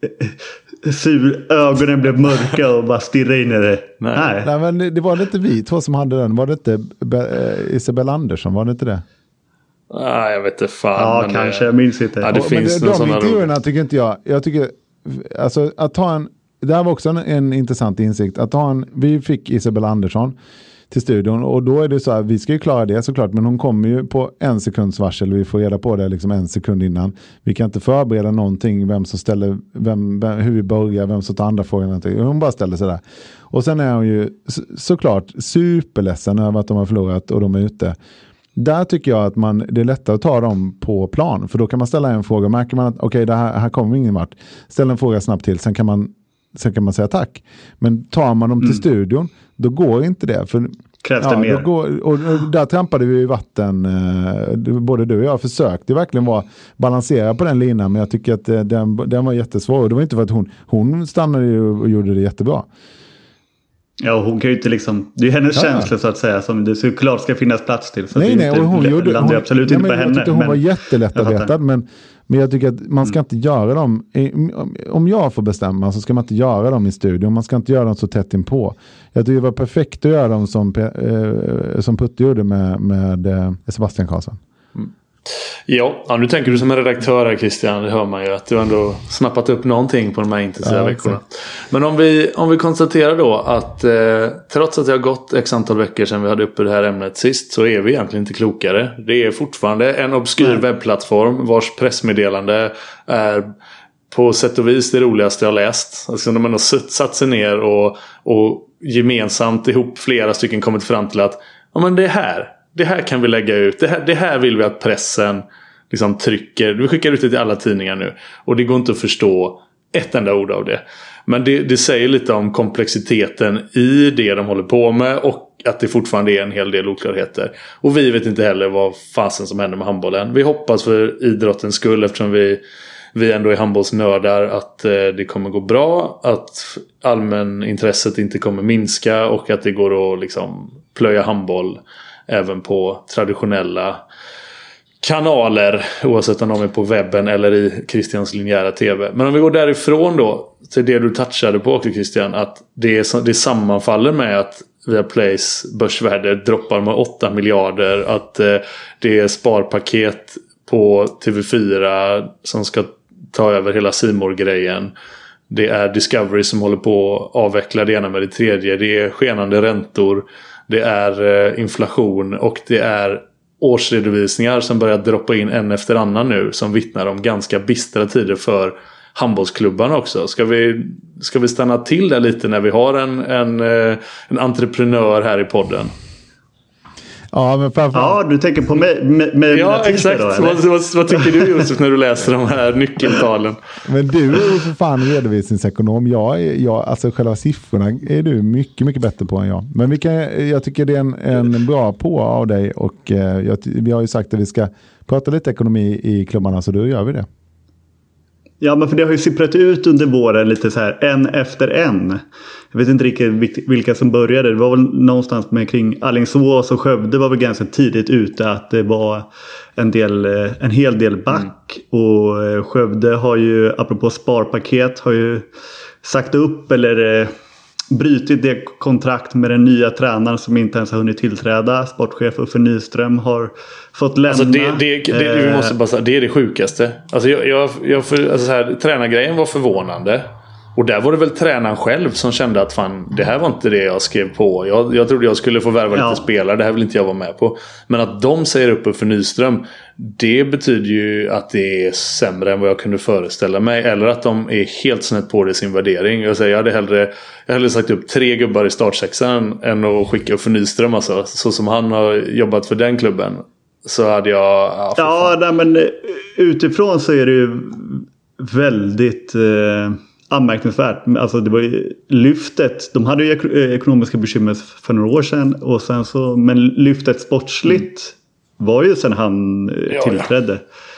ögonen blev mörka och bara stirrade in i det. Nej, men det var inte vi två som hade den. Var det inte Isabel Andersson? Var det inte det? Jag vet inte fan. Ja, kanske. Jag minns inte. Det finns några sådana intervjuerna tycker inte jag. Jag tycker alltså att ta en... Det här var också en intressant insikt. Vi fick Isabel Andersson till studion, och då är det så här, vi ska ju klara det såklart, men hon kommer ju på 1 sekunds varsel. Vi får reda på det liksom 1 sekund innan. Vi kan inte förbereda någonting, vem som ställer, hur vi börjar, vem som tar andra frågan. Hon bara ställer sig där. Och sen är hon ju såklart superledsen över att de har förlorat och de är ute. Där tycker jag att det är lättare att ta dem på plan, för då kan man ställa en fråga. Märker man att okej, det här kommer ingen vart. Ställ en fråga snabbt till, sen kan man säga tack. Men tar man dem till studion, då går inte det. För, krävs det mer. Och där trampade vi i vatten. Både du och jag försökte verkligen balansera på den linan, men jag tycker att den var jättesvår. Och det var inte för att hon stannade och gjorde det jättebra. Ja, hon kan ju inte liksom... Det är hennes känslor så att säga som det såklart ska finnas plats till. Så nej, och hon landar absolut inte på henne. Jag tyckte hon var jättelättarbetad, men jag tycker att man ska inte göra dem... Om jag får bestämma så ska man inte göra dem i studion. Man ska inte göra dem så tätt inpå. Jag tycker det var perfekt att göra dem som Putte gjorde med Sebastian Karlsson. Ja, nu tänker du som en redaktör här, Christian. Det hör man ju att du ändå snappat upp någonting på de här intensiva veckorna. Men om vi konstaterar då att trots att det har gått x antal veckor sedan vi hade uppe det här ämnet sist, så är vi egentligen inte klokare. Det är fortfarande en obskyr webbplattform vars pressmeddelande är på sätt och vis det roligaste jag läst. Alltså när man har satt sig ner och gemensamt ihop flera stycken kommit fram till att men det här kan vi lägga ut. Det här vill vi att pressen liksom trycker. Vi skickar ut det till alla tidningar nu. Och det går inte att förstå ett enda ord av det. Men det säger lite om komplexiteten i det de håller på med. Och att det fortfarande är en hel del oklarheter. Och vi vet inte heller vad fasen som händer med handbollen. Vi hoppas för idrottens skull, eftersom vi ändå är handbollsnördar, att det kommer gå bra. Att allmänintresset inte kommer minska. Och att det går att liksom plöja handboll även på traditionella kanaler, oavsett om de är på webben eller i Christians linjära tv. Men om vi går därifrån då, till det du touchade på också, Christian, att det sammanfaller med att Viaplays börsvärde droppar med 8 miljarder, att det är sparpaket på TV4 som ska ta över hela C More-grejen. Det är Discovery som håller på att avveckla det ena med det tredje. Det är skenande räntor. Det är inflation. Och det är årsredovisningar som börjar droppa in en efter annan nu, som vittnar om ganska bistra tider för handbollsklubbarna också. Ska vi stanna till där lite när vi har en entreprenör här i podden? Ja, men ja, du tänker på mig. Ja, exakt. Då, vad tycker du, Josef, när du läser de här nyckeltalen? Men du är ju för fan redovisningsekonom. Alltså själva siffrorna är du mycket, mycket bättre på än jag. Men jag tycker det är en bra på av dig, och vi har ju sagt att vi ska prata lite ekonomi i klubbarna, så då gör vi det. Ja, men för det har ju sipprat ut under våren lite så här en efter en. Jag vet inte riktigt vilka som började. Det var väl någonstans med kring Alingsås och Skövde var väl ganska tidigt ute att det var en hel del back. Och Skövde har ju, apropå sparpaket, har ju sagt upp eller brytit det kontrakt med den nya tränaren som inte ens har hunnit tillträda. Sportchef Uffe Nyström har fått lämna. Alltså vi måste bara säga, det är det sjukaste. Alltså så här, tränargrejen var förvånande. Och där var det väl tränaren själv som kände att fan, det här var inte det jag skrev på. Jag trodde jag skulle få värva lite spelare. Det här vill inte jag vara med på. Men att de säger upp för Nyström, det betyder ju att det är sämre än vad jag kunde föreställa mig. Eller att de är helt snett på det i sin värdering. Jag säger, jag hade hellre sagt upp 3 gubbar i startsexan än att skicka upp för Nyström. Alltså, så som han har jobbat för den klubben. Så hade jag... men utifrån så är det ju väldigt... anmärkningsvärt. Alltså det var ju lyftet. De hade ju ekonomiska bekymmer för några år sedan. Och sen så, men lyftet sportsligt var ju sedan han tillträdde.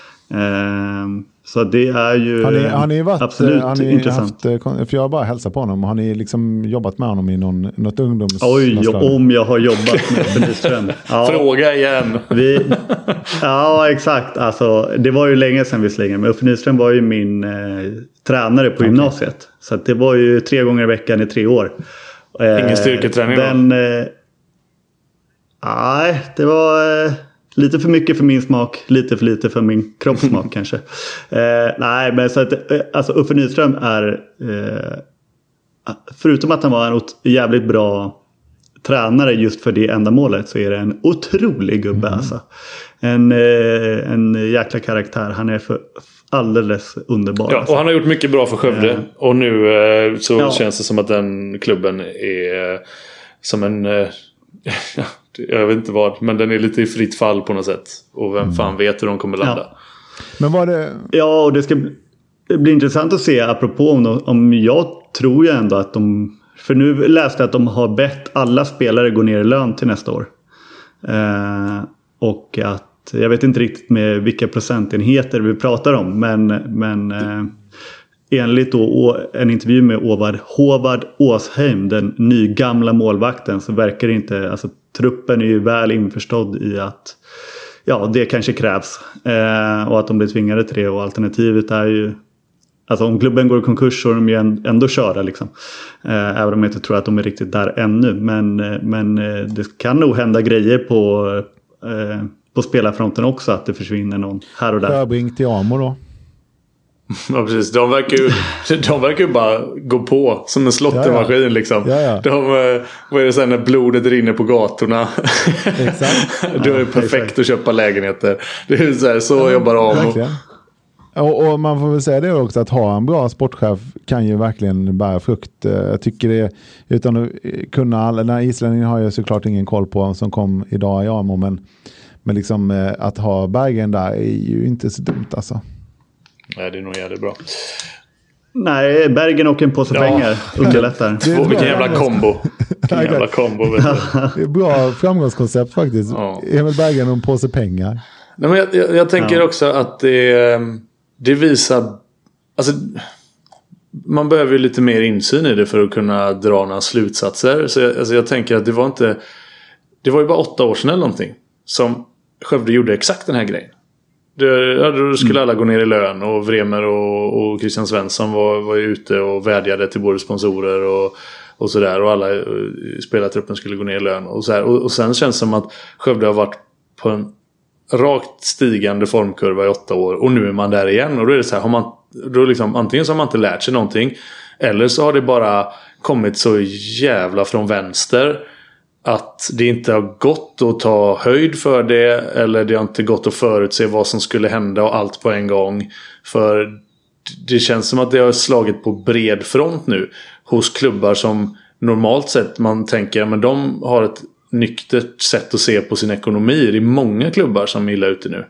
Så det är ju har ni varit, absolut intressant. För jag har bara hälsat på honom. Har ni liksom jobbat med honom i något ungdoms... Oj, om jag har jobbat med Nyström. Ja. Fråga igen. Ja, exakt. Alltså, det var ju länge sedan visserligen. Men Uffe Nyström var ju min tränare på gymnasiet. Så att det var ju 3 gånger i veckan i 3 år. Ingen styrketräning då? Nej, det var... lite för mycket för min smak, lite för lite för min kroppssmak kanske. Nej, men så att alltså Uffe Nyström är förutom att han var en jävligt bra tränare just för det ändamålet, så är det en otrolig gubbe alltså. En jäkla karaktär. Han är alldeles underbar. Ja, alltså. Och han har gjort mycket bra för Skövde. Och nu så känns det som att den klubben är som en... jag vet inte vad, men den är lite i fritt fall på något sätt. Och vem fan vet hur de kommer landa. Ja. Men var det... Ja, och det ska bli intressant att se apropå om jag tror ju ändå att de... För nu läste jag att de har bett alla spelare gå ner i lön till nästa år. Och att jag vet inte riktigt med vilka procentenheter vi pratar om. Men enligt då en intervju med Håvard Åsheim, den nygamla målvakten, så verkar det inte... Alltså, truppen är ju väl införstådd i att det kanske krävs. Och att de blir tvingade till det. Och alternativet är ju... Alltså om klubben går i konkurs så är de ju ändå köra liksom. Även om jag inte tror att de är riktigt där ännu. Men det kan nog hända grejer på spelarfronten också. Att det försvinner någon här och där. Sjöbrink till Amo då. Ja, precis. De verkar ju bara gå på som en slottermaskin liksom. Ja. Vad är det sen när blodet rinner på gatorna? Exakt. Det är perfekt att köpa lägenheter. Det är så jobbar Amo. Och man får väl säga det också, att ha en bra sportchef kan ju verkligen bära frukt. Jag tycker det, utan att kunna alla, islänningen har ju såklart ingen koll på som kom idag i Amo, men liksom att ha Bergen där är ju inte så dumt alltså. Nej, det är nog jävligt bra. Nej, Bergen och en påse pengar underlättar. Vilken jävla kombo. Vilken jävla kombo, vet du. Det är bra framgångskoncept faktiskt. Ja. Emil Bergen och en påse pengar. Nej, men jag tänker också att det visar... Alltså, man behöver ju lite mer insyn i det för att kunna dra några slutsatser. Så jag tänker att det var ju bara 8 år sedan eller någonting som Skövde gjorde exakt den här grejen. Då skulle alla gå ner i lön, och Vremer och Christian Svensson var ute och vädjade till både sponsorer och sådär, och alla spelartruppen skulle gå ner i lön och så här. Och sen känns det som att Skövde har varit på en rakt stigande formkurva i 8 år, och nu är man där igen, och då är det så här, då liksom, antingen så har man inte lärt sig någonting, eller så har det bara kommit så jävla från vänster att det inte har gått att ta höjd för det, eller det har inte gått att förutse vad som skulle hända och allt på en gång. För det känns som att det har slagit på bred front nu hos klubbar som normalt sett man tänker, men de har ett nyktert sätt att se på sin ekonomi. Det är många klubbar som är illa ute nu.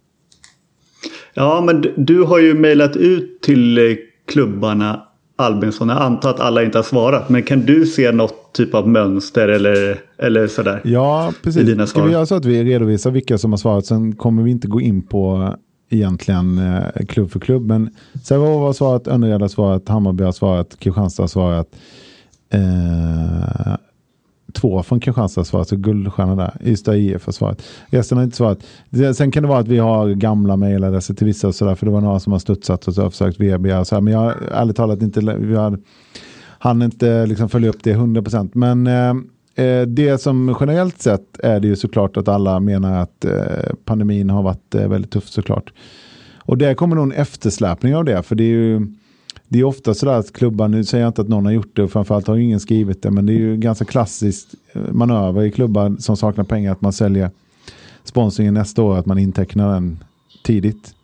Ja, men du har ju mejlat ut till klubbarna, Albinsson. Jag antar att alla inte har svarat, men kan du se något typ av mönster eller sådär? Ja, precis. Ska vi göra så att vi redovisar vilka som har svarat? Sen kommer vi inte gå in på egentligen klubb för klubb. Men Sävehof har svarat, Önnered har svarat, Hammarby har svarat, Kristianstad har svarat. 2 från Kristianstad har svarat, så Guldstjärna där. Ystad IF har svarat. Resten har inte svarat. Sen kan det vara att vi har gamla mejladresser till vissa och sådär, för det var några som har studsat och så har försökt VB och så här. Men jag har ärligt talat inte, han inte liksom följa upp det 100%. Men det som generellt sett är det ju såklart att alla menar att pandemin har varit väldigt tuff såklart. Och det kommer nog en eftersläpning av det, för det är ofta sådär att klubbar, nu säger jag inte att någon har gjort det och framförallt har ingen skrivit det, men det är ju ganska klassiskt manöver i klubbar som saknar pengar att man säljer sponsringen nästa år, att man intecknar den tidigt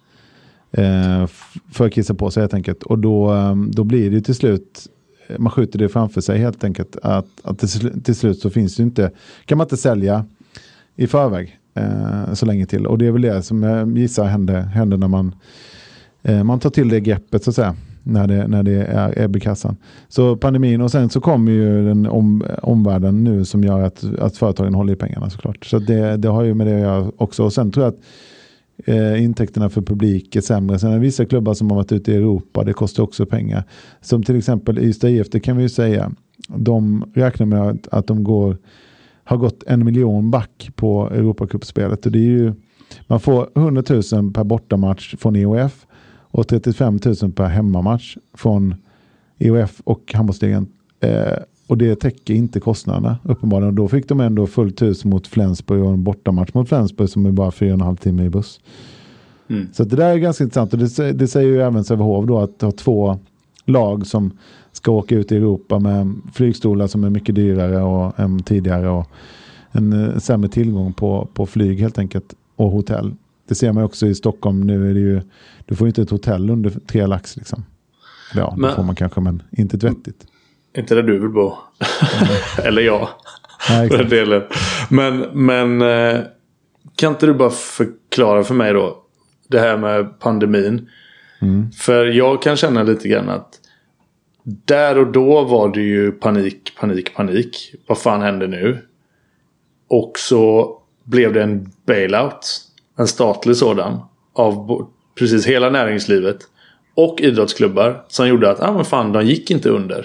för att kissa på sig helt enkelt. Och då blir det ju till slut, man skjuter det framför sig helt enkelt, att till slut så finns det inte, kan man inte sälja i förväg så länge till. Och det är väl det som jag gissar händer när man tar till det greppet så att säga. När det är Ebbe kassan. Så pandemin, och sen så kommer ju den omvärlden nu som gör att företagen håller i pengarna såklart. Så det har ju med det att göra också. Och sen tror jag att intäkterna för publik är sämre. Sen är vissa klubbar som har varit ute i Europa, det kostar också pengar. Som till exempel Ystad IF, det kan vi ju säga. De räknar med att de har gått 1 miljon back på Europacupspelet. Och det är ju, man får 100 000 per bortamatch från EOF. Och 35 000 per hemmamatch från EOF och handbollsligan. Och det täcker inte kostnaderna uppenbarligen. Och då fick de ändå fullt hus mot Flensburg och en bortamatch mot Flensburg som är bara 4,5 timmar i buss. Mm. Så det där är ganska intressant. Och det säger ju även Sävehof då, att ha 2 lag som ska åka ut i Europa med flygstolar som är mycket dyrare än tidigare och en sämre tillgång på flyg helt enkelt och hotell. Det ser man också i Stockholm. Nu är det ju, du får ju inte ett hotell under 3 lax liksom. Ja, det får man kanske, men inte ett vettigt. Inte där du vill bo. Eller jag. Nej, exakt. Delen. Men kan inte du bara förklara för mig då det här med pandemin? Mm. För jag kan känna lite grann att där och då var det ju panik. Vad fan händer nu? Och så blev det en bailout. En statlig sådan av precis hela näringslivet och idrottsklubbar som gjorde att men fan, de gick inte under.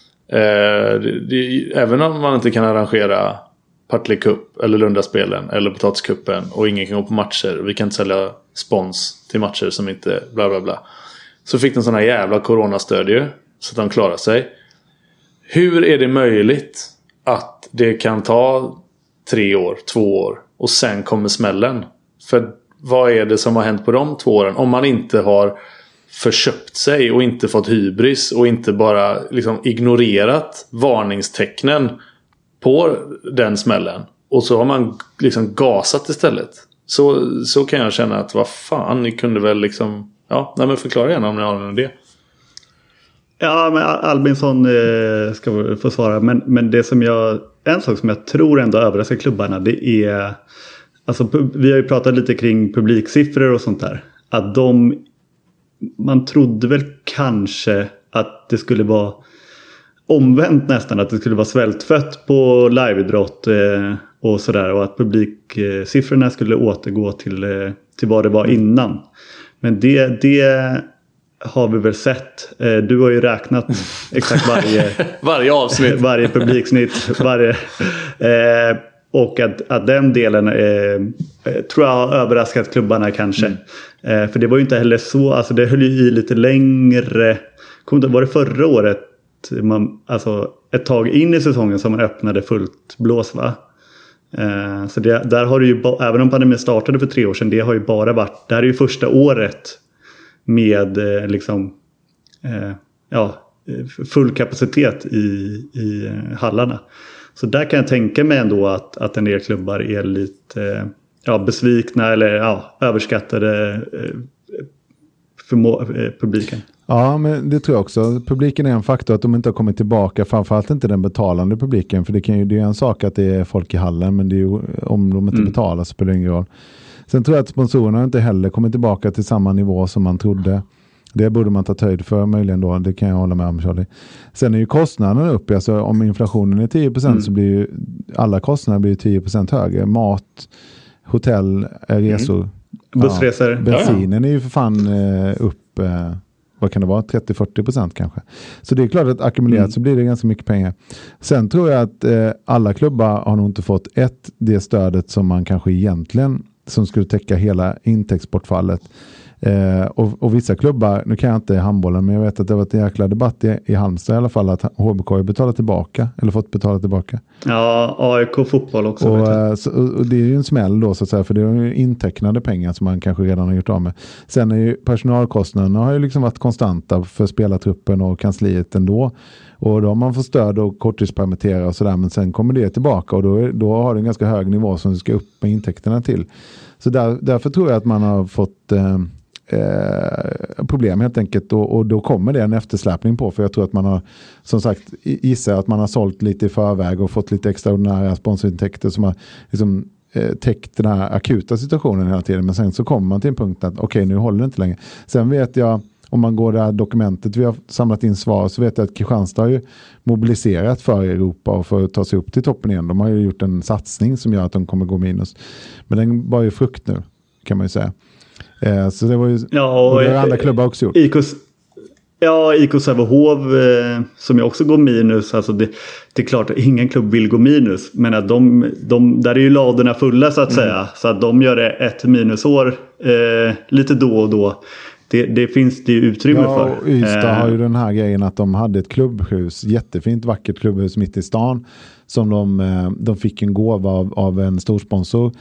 Även om man inte kan arrangera Partille Cup eller Lundaspelen eller Potatiskuppen och ingen kan gå på matcher, vi kan inte sälja spons till matcher som inte bla bla bla, så fick de såna jävla coronastöd ju, så att de klarar sig. Hur är det möjligt att det kan ta 3 år, 2 år och sen kommer smällen? För vad är det som har hänt på de 2 åren? Om man inte har förköpt sig och inte fått hybris och inte bara liksom ignorerat varningstecknen på den smällen. Och så har man liksom gasat istället. Så kan jag känna att vad fan, ni kunde väl liksom... Ja, men förklara gärna om ni har en idé. Ja, men Albinsson ska få svara. Men det som en sak som jag tror ändå överraskar klubbarna, det är... Alltså, vi har ju pratat lite kring publiksiffror och sånt där. Att man trodde väl kanske att det skulle vara omvänt nästan. Att det skulle vara svältfött på liveidrott och sådär. Och att publiksiffrorna skulle återgå till vad det var innan. Men det har vi väl sett. Du har ju räknat exakt varje avsnitt. Varje publiksnitt. Och att den delen tror jag har överraskat klubbarna kanske. För det var ju inte heller så, alltså det höll ju i lite längre. Var det förra året, alltså ett tag in i säsongen som man öppnade fullt blås, va? Så där har det ju, även om pandemin startade för 3 år sedan, det har ju bara varit, det här är ju första året med liksom full kapacitet i hallarna. Så där kan jag tänka mig ändå att en del klubbar är lite besvikna eller överskattade publiken. Ja, men det tror jag också. Publiken är en faktor, att de inte har kommit tillbaka. Framförallt inte den betalande publiken. För det är en sak att det är folk i hallen, men det är ju, om de inte betalar så spelar det ingen roll. Sen tror jag att sponsorerna inte heller kommer tillbaka till samma nivå som man trodde. Det borde man ta höjd för möjligen då. Det kan jag hålla med om, Charlie. Sen är ju kostnaderna uppe. Alltså, om inflationen är 10% så blir ju alla kostnader blir 10% högre. Mat, hotell, resor. Bussresor. Bensinen är ju för fan upp... vad kan det vara? 30-40% kanske. Så det är klart att ackumulerat så blir det ganska mycket pengar. Sen tror jag att alla klubbar har nog inte fått det stödet som man kanske egentligen, som skulle täcka hela intäktsbortfallet. Och vissa klubbar, nu kan jag inte handbollen, men jag vet att det har varit en jäkla debatt i Halmstad i alla fall, att HBK har betalat tillbaka, eller fått betala tillbaka. Ja, AIK fotboll också. Och det är ju en smäll då så att säga, för det är ju intecknade pengar som man kanske redan har gjort av med. Sen är ju personalkostnaderna har ju liksom varit konstanta för spelartruppen och kansliet ändå. Och då har man fått stöd och korttidspermittera och sådär, men sen kommer det tillbaka och då har det en ganska hög nivå som ska upp med intäkterna till. Så därför tror jag att man har fått problem helt enkelt, och då kommer det en eftersläpning på, för jag tror att man har, som sagt, gissar att man har sålt lite i förväg och fått lite extraordinära sponsorintäkter som har liksom täckt den här akuta situationen hela tiden, men sen så kommer man till en punkt att okej, nu håller det inte längre. Sen vet jag, om man går det här dokumentet vi har samlat in svar, så vet jag att Kristianstad har ju mobiliserat för Europa och för att ta sig upp till toppen igen. De har ju gjort en satsning som gör att de kommer gå minus, men den var ju frukt nu, kan man ju säga. Så det var ju, och det har andra klubbar också gjort. IK Sävehof som jag också går minus. Alltså det är klart att ingen klubb vill gå minus, men att de där är ju ladorna fulla så att säga. Så att de gör ett minusår lite då och då. Det finns det ju utrymme för. Och Ystad har ju den här grejen att de hade ett klubbhus, jättefint vackert klubbhus mitt i stan, som de fick en gåva av en stor sponsor.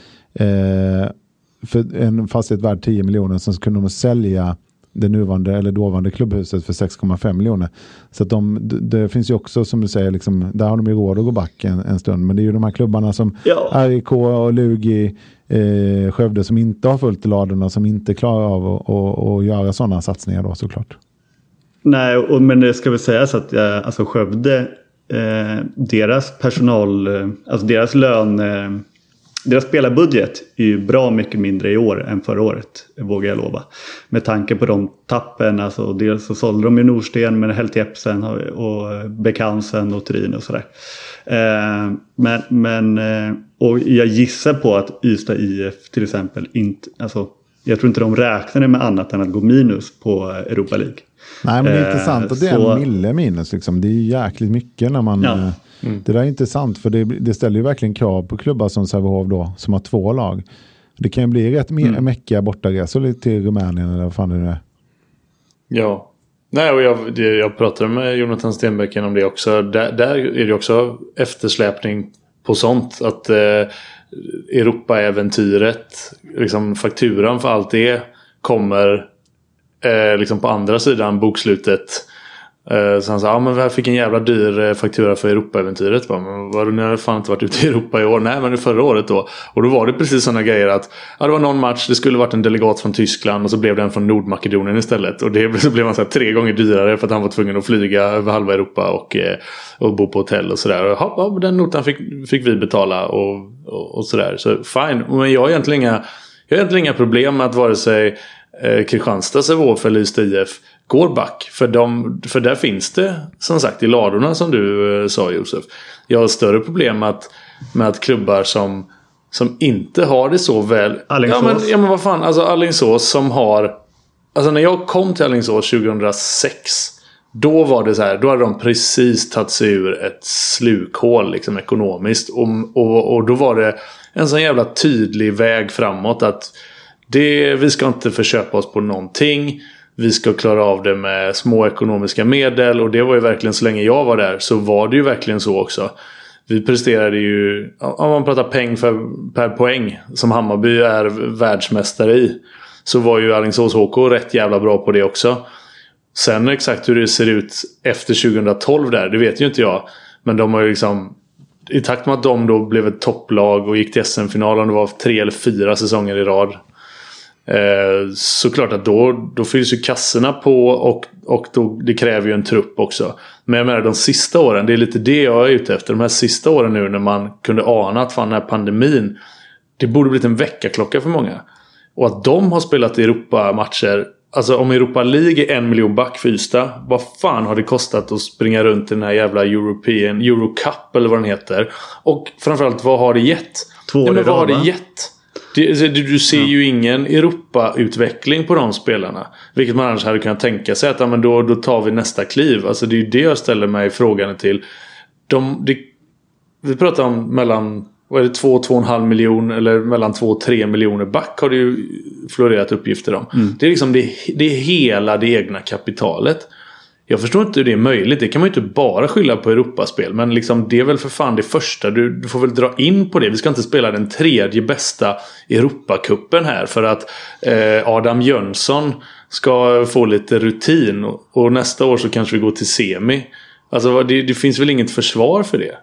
För en fastighet värd 10 miljoner, så kunde de sälja det nuvarande eller dåvarande klubbhuset för 6,5 miljoner. Så att det finns ju också, som du säger, liksom, där har de ju råd att gå back en stund. Men det är ju de här klubbarna som RIK och Lugi, Skövde, som inte har fullt i ladorna, som inte klarar av att göra sådana satsningar då, såklart. Nej, men det ska väl sägas att alltså Skövde, deras personal, alltså deras lön, deras spelarbudget är ju bra mycket mindre i år än förra året, vågar jag lova. Med tanke på de tappen, alltså dels så sålde de ju Norsten, men Helt Jepsen och Bekansen och Turin och sådär. Men och jag gissar på att Ystad IF till exempel inte, alltså jag tror inte de räknade med annat än att gå minus på Europa League. Nej, men det är intressant att det är en mille minus liksom. Det är ju jäkligt mycket när man... Ja. Det där är intressant, för det ställer ju verkligen krav på klubbar som Sävehof då, som har 2 lag. Det kan ju bli rätt mäckiga bortaresor till Rumänien eller vad fan det nu är. Ja. Nej, och jag pratade med Jonathan Stenbecken om det också. Där är det också eftersläpning på sånt. Att Europa-äventyret, liksom fakturan för allt det kommer liksom på andra sidan bokslutet. Så han sa, men jag fick en jävla dyr faktura för Europa-äventyret. Men ni har fan inte varit ute i Europa i år? Nej, men förra året då. Och då var det precis sådana grejer att det var någon match, det skulle varit en delegat från Tyskland och så blev den från Nordmakedonien istället. Och så blev man så här 3 gånger dyrare för att han var tvungen att flyga över halva Europa och bo på hotell och sådär. Och den notan fick vi betala och sådär. Så fine. Men jag har egentligen inga problem med att vare sig Kristianstad, Sävehof eller Ystad IF går back, för där finns det som sagt i ladorna, som du sa, Josef. Jag har större problem med att klubbar som inte har det så väl. Alingsås. Ja men vad fan, alltså Alingsås som har, alltså när jag kom till Alingsås 2006 Då var det så här, då hade de precis tagit sig ur ett slukhål liksom ekonomiskt. Och då var det en sån jävla tydlig väg framåt att vi ska inte förköpa oss på någonting. Vi ska klara av det med små ekonomiska medel. Och det var ju verkligen, så länge jag var där så var det ju verkligen så också. Vi presterade ju, om man pratar peng per poäng, som Hammarby är världsmästare i, så var ju Alingsås HK rätt jävla bra på det också. Sen exakt hur det ser ut efter 2012 där, det vet ju inte jag. Men de har ju liksom, i takt med att de då blev ett topplag och gick till SM-finalen, det var 3 eller 4 säsonger i rad. Såklart att då fylls ju kassorna på och då, det kräver ju en trupp också. Men jag menar de sista åren, det är lite det jag är ute efter. De här sista åren nu när man kunde ana att fan den här pandemin, det borde blivit en väckarklocka för många. Och att de har spelat Europa-matcher. Alltså om Europa League är 1 miljon back för Ystad, vad fan har det kostat att springa runt i den här jävla Eurocup eller vad den heter? Och framförallt, vad har det gett? 2 år i rad, vad har det gett? Du ser ju ingen Europa-utveckling på de spelarna. Vilket man annars hade kunnat tänka sig att men då tar vi nästa kliv. Alltså det är ju det jag ställer mig frågan till. Vi pratar om mellan 2-2,5 miljoner eller mellan 2-3 miljoner back har det ju florerat uppgifter om. Det är liksom det är hela det egna kapitalet. Jag förstår inte hur det är möjligt. Det kan man ju inte bara skylla på Europaspel. Men liksom, det är väl för fan det första. Du får väl dra in på det. Vi ska inte spela den 3:e bästa Europacupen här. För att Adam Jönsson ska få lite rutin. Och nästa år så kanske vi går till semi. Alltså det finns väl inget försvar för det.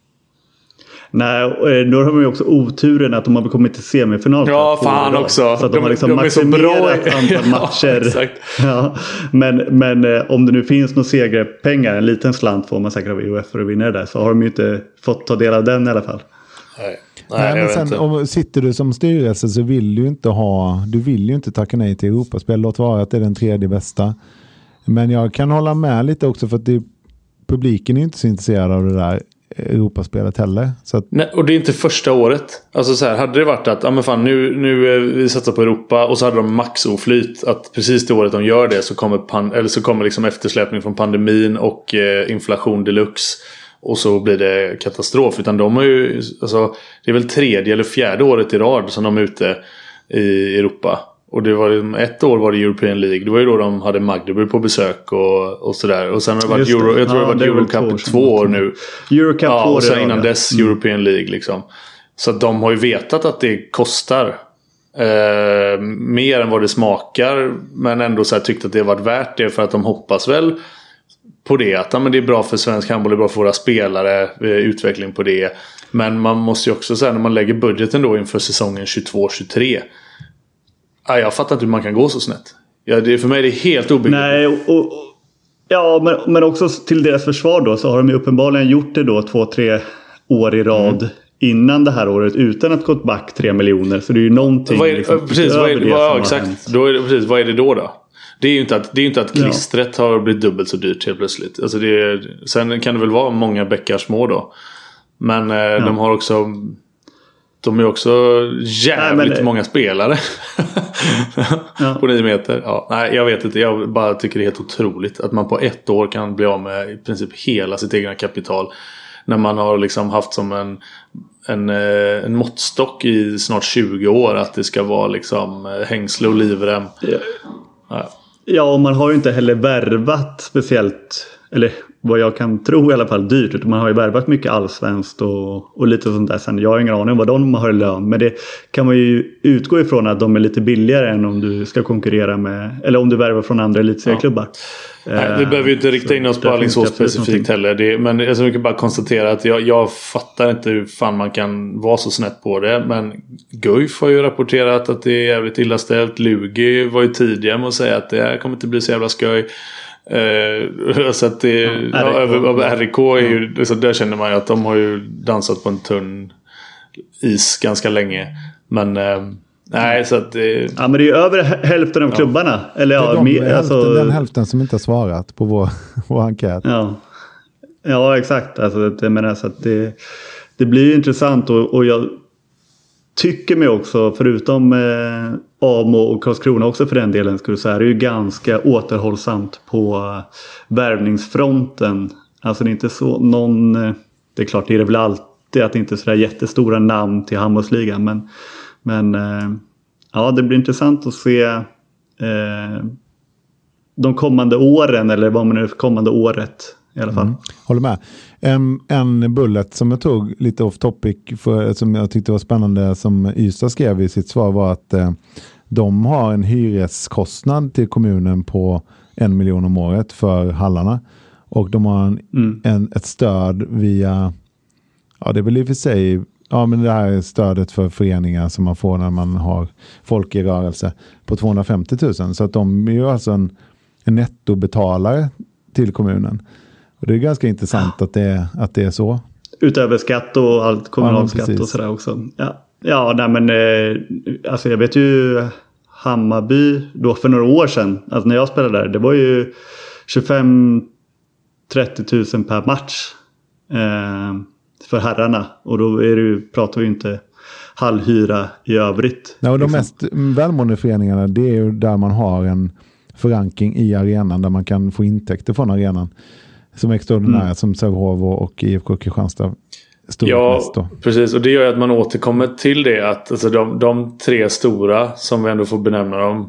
Nej, då har man ju också oturen att de har kommit till semifinal. Ja, fan också. Så att de har liksom maximerat antal matcher. Ja, men om det nu finns några segerpengar, en liten slant får man säkert av UF för att vinna det där, så har de ju inte fått ta del av den i alla fall. Nej, men sen om sitter du som styrelse så vill du vill ju inte tacka nej till Europaspel. Låt vara att det är den 3:e bästa. Men jag kan hålla med lite också för att publiken är inte så intresserad av det där Europaspelet heller. Så att... Nej, och det är inte första året. Alltså så här, hade det varit att nu vi satsar på Europa och så hade de maxoflyt att precis det året de gör det så kommer liksom eftersläpning från pandemin och inflation deluxe och så blir det katastrof. Utan de har ju, alltså, det är väl 3:e eller 4:e året i rad som de är ute i Europa. Och det var ett år var det European League. Det var ju då de hade Magdeburg på besök och sådär. Och sen har det varit jag tror det var Eurocup 2 år nu. Eurocup 2 och sen innan dess European League liksom. Så att de har ju vetat att det kostar mer än vad det smakar. Men ändå så här tyckt att det har varit värt det, för att de hoppas väl på det. Att men det är bra för svensk handboll, det är bra för våra spelare, utveckling på det. Men man måste ju också säga, när man lägger budgeten då inför säsongen 22-23. Jag fattar inte hur man kan gå så snett. För mig är det helt obegripligt. Nej, men också till deras försvar då, så har de ju uppenbarligen gjort det då 2-3 år i rad innan det här året utan att gått back 3 miljoner. Så det är ju någonting vad är det då? Det är ju inte att klistret har blivit dubbelt så dyrt helt plötsligt. Alltså sen kan det väl vara många bäckar små då. Men de har också... De är också jävligt många spelare på 9 meter. Ja, nej, jag vet inte. Jag bara tycker det är helt otroligt att man på 1 år kan bli av med i princip hela sitt egna kapital. När man har liksom haft som en måttstock i snart 20 år att det ska vara liksom hängsle och livrem. Ja, och man har ju inte heller värvat speciellt, eller vad jag kan tro i alla fall, dyrt. Utan man har ju värvat mycket allsvenskt och lite sånt där. Sen jag har ingen aning om vad de har i lön. Men det kan man ju utgå ifrån att de är lite billigare än om du ska konkurrera med, eller om du värvar från andra elitserieklubbar. Nej, vi behöver ju inte rikta in oss på Alingsås specifikt heller. Men jag kan bara konstatera att jag fattar inte hur fan man kan vara så snett på det. Men Guif har ju rapporterat att det är jävligt illa ställt. Lugi var ju tidigare med att säga att det här kommer inte bli så jävla skoj. Så att det RIK är ju så där känner man ju att de har ju dansat på en tunn is ganska länge. Men nej, så att ja, men det är ju över hälften av klubbarna. Eller den hälften som inte har svarat på vår enkät. Ja, exakt. Alltså, jag menar, så att det blir ju intressant och jag tycker mig också, förutom Amo och Karlskrona också för den delen, skulle säga, är det ju ganska återhållsamt på värvningsfronten. Alltså det är inte så någon, det är klart det är väl alltid att det inte är sådär jättestora namn till handbollsligan, men ja, det blir intressant att se de kommande åren, eller vad man nu för kommande året i alla fall. Håller med. En bullet som jag tog lite off topic som jag tyckte var spännande, som Ystad skrev i sitt svar, var att de har en hyreskostnad till kommunen på 1 miljon om året för hallarna. Och de har ett stöd via, ja det är väl i och för sig, ja men det här stödet för föreningar som man får när man har folk i rörelse på 250 000. Så att de är ju alltså en nettobetalare till kommunen. Och det är ganska intressant att det är så. Utöver skatt och allt kommunalskatt och sådär också. Ja, nej men alltså jag vet ju Hammarby då för några år sedan, alltså när jag spelade där, det var ju 25-30 000 per match för herrarna. Och då pratar vi ju inte halvhyra i övrigt. Nej, och de mest välmående föreningarna, det är ju där man har en förankring i arenan, där man kan få intäkter från arenan. Som extraordinära, som Sävehof och IFK Kristianstad. Ja, precis. Och det gör ju att man återkommer till det. Att alltså de tre stora, som vi ändå får benämna dem,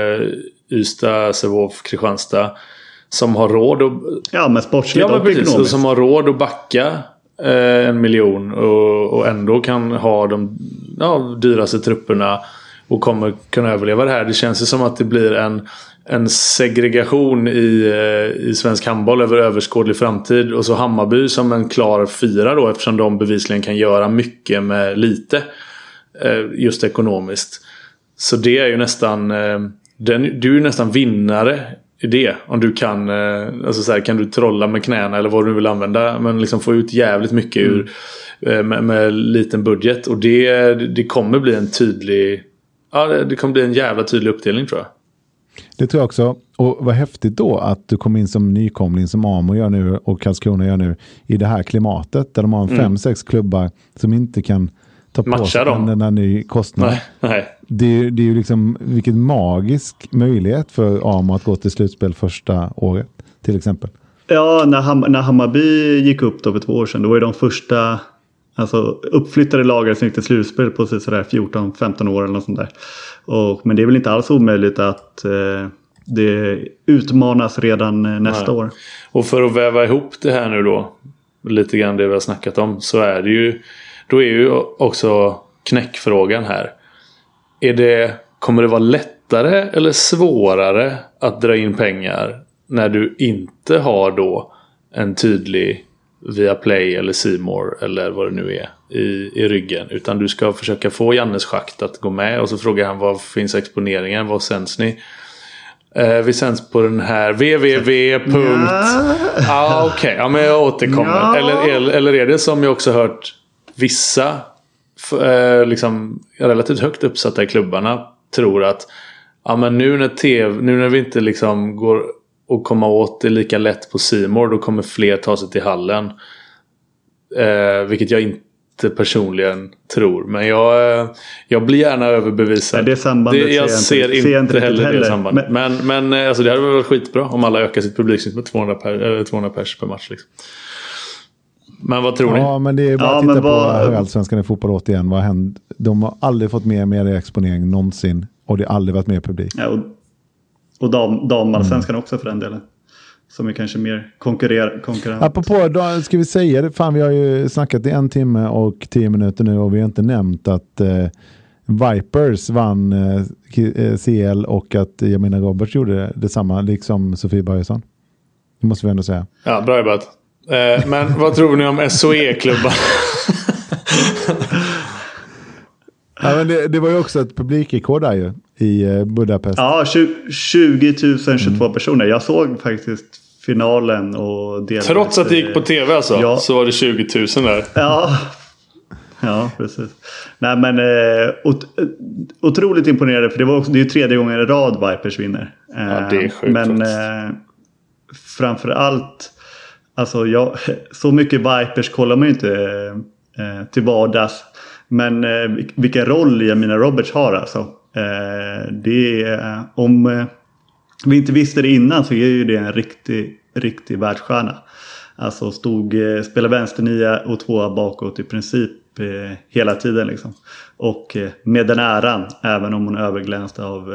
Ystad, Sävehof, Kristianstad, som har råd att... Ja, men sportsligt och ekonomiskt. Och som har råd att backa 1 miljon och ändå kan ha de dyraste trupperna och kommer kunna överleva det här. Det känns ju som att det blir en segregation i svensk handboll över överskådlig framtid. Och så Hammarby som en klar 4 då, eftersom de bevisligen kan göra mycket med lite just ekonomiskt. Så det är ju nästan du är ju nästan vinnare i det. Om du kan alltså så här, kan du trolla med knäna eller vad du vill använda, men liksom få ut jävligt mycket ur med liten budget. Och det kommer bli en tydlig, det kommer bli en jävla tydlig uppdelning, tror jag. Det tror jag också. Och vad häftigt då att du kom in som nykomling, som Amo gör nu och Karlskrona gör nu, i det här klimatet där de har 5-6 klubbar som inte kan ta på sig den där ny kostnad. Nej. Det är ju liksom, vilken magisk möjlighet för Amo att gå till slutspel första året till exempel. Ja, när Hammarby gick upp då för 2 år sedan, då var ju de första uppflyttade lagar som gick till slutspel på sådär 14-15 år eller något sånt där. Men det är väl inte alls omöjligt att det utmanas redan nästa år. Och för att väva ihop det här nu då, lite grann det vi har snackat om, så är det ju, då är ju också knäckfrågan här. Kommer det vara lättare eller svårare att dra in pengar när du inte har då en tydlig Viaplay eller C More eller vad det nu är i ryggen, utan du ska försöka få Jannes schakt att gå med, och så frågar han, vad finns exponeringen, vad sänds ni? Vi sänds på den här www. Okej, men jag återkommer. Eller är det som jag också hört vissa liksom relativt högt uppsatta i klubbarna tror att men nu när vi inte liksom går och komma åt det lika lätt på C More, då kommer fler ta sig till hallen. Vilket jag inte personligen tror. Men jag blir gärna överbevisad. Det sambandet jag ser inte heller det sambandet. Men alltså, det hade varit skitbra om alla ökar sitt publiksnitt med 200 pers per match. Liksom. Men vad tror ni? Ja, men det är bara att titta på Allsvenskan i fotboll återigen. Vad händer? De har aldrig fått mer exponering någonsin. Och det har aldrig varit mer publik. Ja, och damallsvenskan också för den delen. Som är kanske mer konkurrent. Apropå, då ska vi säga det. Fan, vi har ju snackat i 1 timme och 10 minuter nu. Och vi har inte nämnt att Vipers vann CL. Och att Jamina Roberts gjorde detsamma. Liksom Sofie Börjesson. Det måste vi ändå säga. Ja, bra jobbat. Men vad tror ni om SOE-klubbar? Ja, men det var ju också ett publikrekord där ju i Budapest. Ja, 20 022 personer. Jag såg faktiskt finalen och delade. Trots att det gick på tv alltså, så var det 20 000 där. Ja, precis. Nej, men otroligt imponerande, för det är ju 3:e gången i rad Vipers vinner. Ja, det är sjukt. Men framförallt, alltså så mycket Vipers kollar man ju inte till vardags. Men vilken roll Jamina Roberts har alltså. Det är, om vi inte visste det innan så är ju det en riktig världsstjärna. Alltså spelar vänsternia och tvåa bakåt i princip hela tiden liksom. Och med den äran, även om hon överglänste av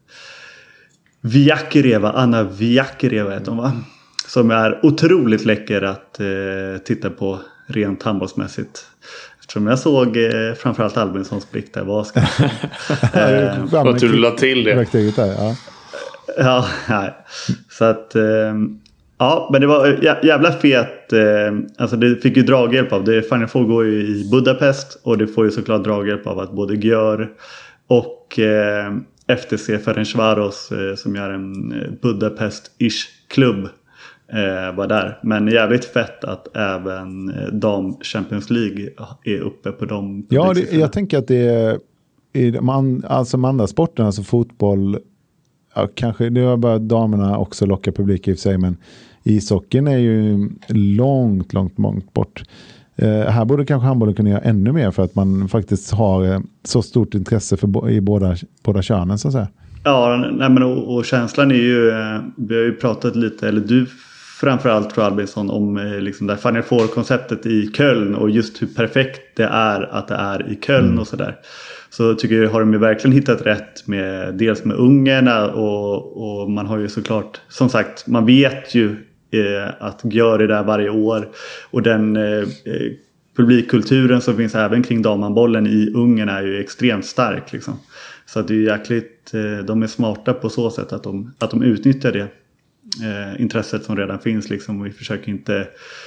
Anna Viakereva heter hon, va? Som är otroligt läcker att titta på rent handbollsmässigt. Eftersom jag såg framförallt Albinssons blick där. Vad ska jag tror du la till det. Ja, nej. Så att ja, men det var jävla fet. Alltså det fick ju draghjälp av det. Final Four går ju i Budapest och det får ju såklart draghjälp av att både Gjör och FTC Ferencvaros som gör en Budapest-ish klubb var där. Men jävligt fett att även dam Champions League är uppe på dem. Ja, jag tänker att det är i alltså de andra sporterna, alltså fotboll, ja, kanske det var bara damerna också lockar publik i och för sig, men ishockeyn är ju långt bort. Här borde kanske handbollen kunna göra ännu mer för att man faktiskt har så stort intresse i båda könen så att säga. Ja, nej, men och känslan är ju, vi har ju pratat lite, eller du framförallt tror Albinsson om liksom det Final Four-konceptet i Köln och just hur perfekt det är att det är i Köln och sådär. Så tycker jag har de ju verkligen hittat rätt med dels med ungarna och man har ju såklart, som sagt, man vet ju att gör det där varje år och den publikkulturen som finns även kring damhandbollen i Ungern är ju extremt stark liksom. Så att det är jäkligt, de är smarta på så sätt att de utnyttjar det intresset som redan finns liksom, och vi försöker inte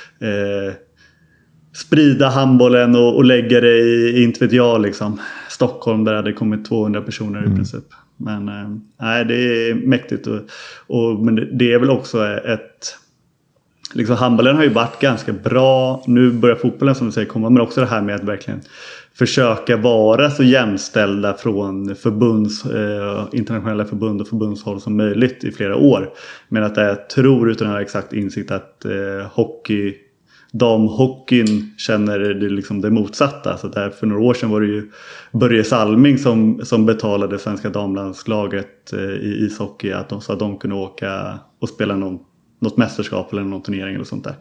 sprida handbollen och lägga det i, inte vet jag liksom, Stockholm där det kommit 200 personer i princip. Men nej, det är mäktigt men det är väl också ett liksom, handbollen har ju varit ganska bra, nu börjar fotbollen som du säger komma, men också det här med att verkligen försöka vara så jämställda från internationella förbund och förbundshåll som möjligt i flera år. Men att jag tror utan att ha exakt insikt att damhockeyn känner det liksom det motsatta. Så där för några år sedan var det ju Börje Salming som betalade svenska damlandslaget i ishockey så att de kunde åka och spela något mästerskap eller någon turnering eller sånt där.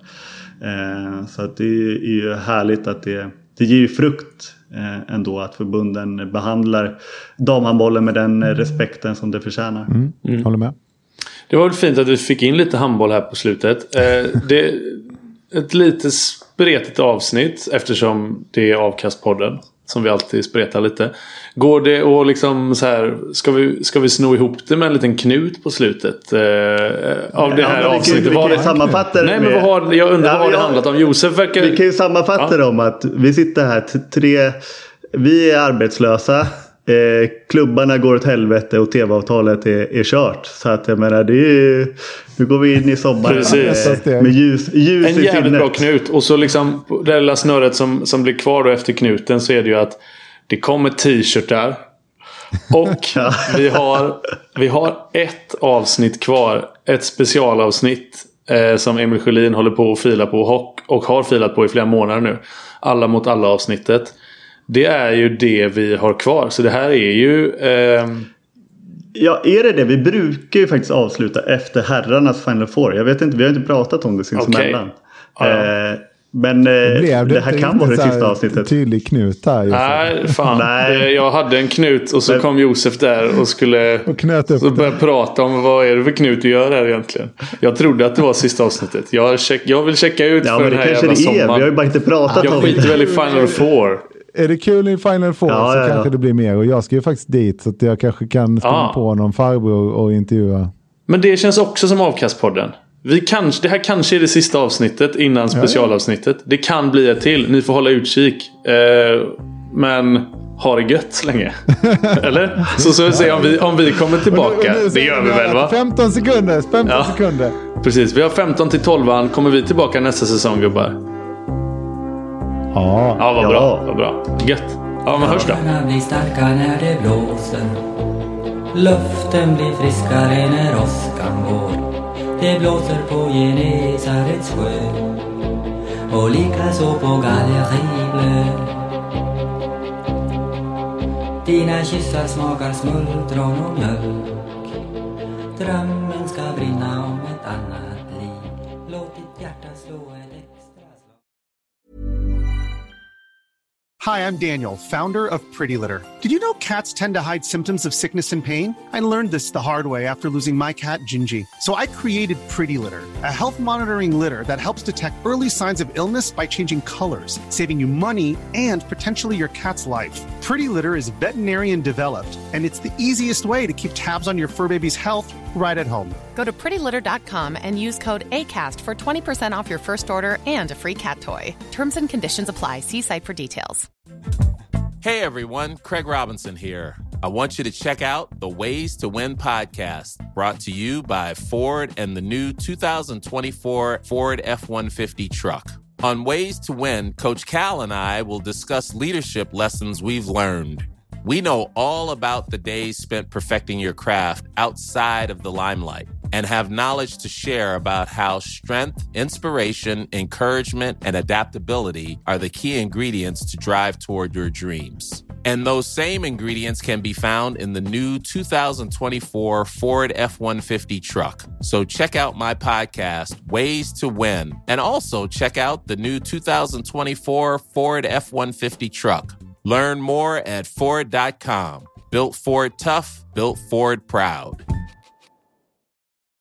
Så att det är ju härligt att det ger ju frukt ändå att förbunden behandlar damhandbollen med den respekten som det förtjänar. Håller med. Det var fint att vi fick in lite handboll här på slutet. Det är ett lite spretigt avsnitt eftersom det är Avkastpodden som vi alltid spretar lite. Går det och liksom så här, ska vi sno ihop det med en liten knut på slutet av det här avsnittet? Vi kan ju sammanfatta det. Nej, men jag undrar vad det handlat om. Josef verkar... Vi kan ju sammanfatta det om att vi sitter här vi är arbetslösa. Klubbarna går åt helvete och tv-avtalet är kört. Så att jag menar, det är ju, nu går vi in i sommaren med ljus en i jävligt sinnet. bra knut. Och så liksom det lilla snöret som blir kvar då efter knuten, så är det ju att det kommer t-shirtar. Och vi har ett avsnitt kvar, ett specialavsnitt som Emil Sjölin håller på att fila på och har filat på i flera månader nu. Alla mot alla avsnittet. Det är ju det vi har kvar. Så det här är ju... Ja, är det? Vi brukar ju faktiskt avsluta efter herrarnas Final Four. Jag vet inte, vi har inte pratat om det sinsemellan. Okay. Men det här kan vara det sista avsnittet. Tydlig knut här. Nej, fan. Nej. Jag hade en knut och så kom Josef där och skulle så börja prata om vad är det för knut du gör här egentligen. Jag trodde att det var sista avsnittet. Jag vill checka ut för den här jävla sommaren. Vi har ju bara inte pratat om det. Jag skiter väl i Final Four. Är det kul i Final Four så kanske det blir mer. Och jag ska ju faktiskt dit så att jag kanske kan springa på någon farbror och intervjua. Men det känns också som Avkastpodden. Det här kanske är det sista avsnittet innan specialavsnittet. Det kan bli ett till. Ni får hålla utkik. Men ha det gött så länge. Eller? Så vi ser om vi kommer tillbaka. Det gör vi väl, va? 15 sekunder. Sekunder. Precis, vi har 15 till 12. Kommer vi tillbaka nästa säsong, gubbar? Ja, vad bra. Gött. Ja, men hörs då. Blir starka när det blåser. Luften blir friskare när åskan går. Det blåser på Genesarets sjö och likaså på Galleribler. Dina kyssar smakar smultron och mjölk. Drömmen ska brinna om ett annat liv. Låt ditt hjärta slå ett extra slag. Hi, I'm Daniel, founder of Pretty Litter. Did you know cats tend to hide symptoms of sickness and pain? I learned this the hard way after losing my cat, Gingy. So I created Pretty Litter, a health monitoring litter that helps detect early signs of illness by changing colors, saving you money and potentially your cat's life. Pretty Litter is veterinarian developed, and it's the easiest way to keep tabs on your fur baby's health right at home. Go to prettylitter.com and use code ACAST for 20% off your first order and a free cat toy. Terms and conditions apply. See site for details. Hey everyone, Craig Robinson here. I want you to check out the Ways to Win podcast, brought to you by Ford and the new 2024 Ford F-150 truck. On Ways to Win, Coach Cal and I will discuss leadership lessons we've learned. We know all about the days spent perfecting your craft outside of the limelight and have knowledge to share about how strength, inspiration, encouragement, and adaptability are the key ingredients to drive toward your dreams. And those same ingredients can be found in the new 2024 Ford F-150 truck. So check out my podcast, Ways to Win, and also check out the new 2024 Ford F-150 truck. Learn more at Ford.com. Built Ford tough, built Ford proud.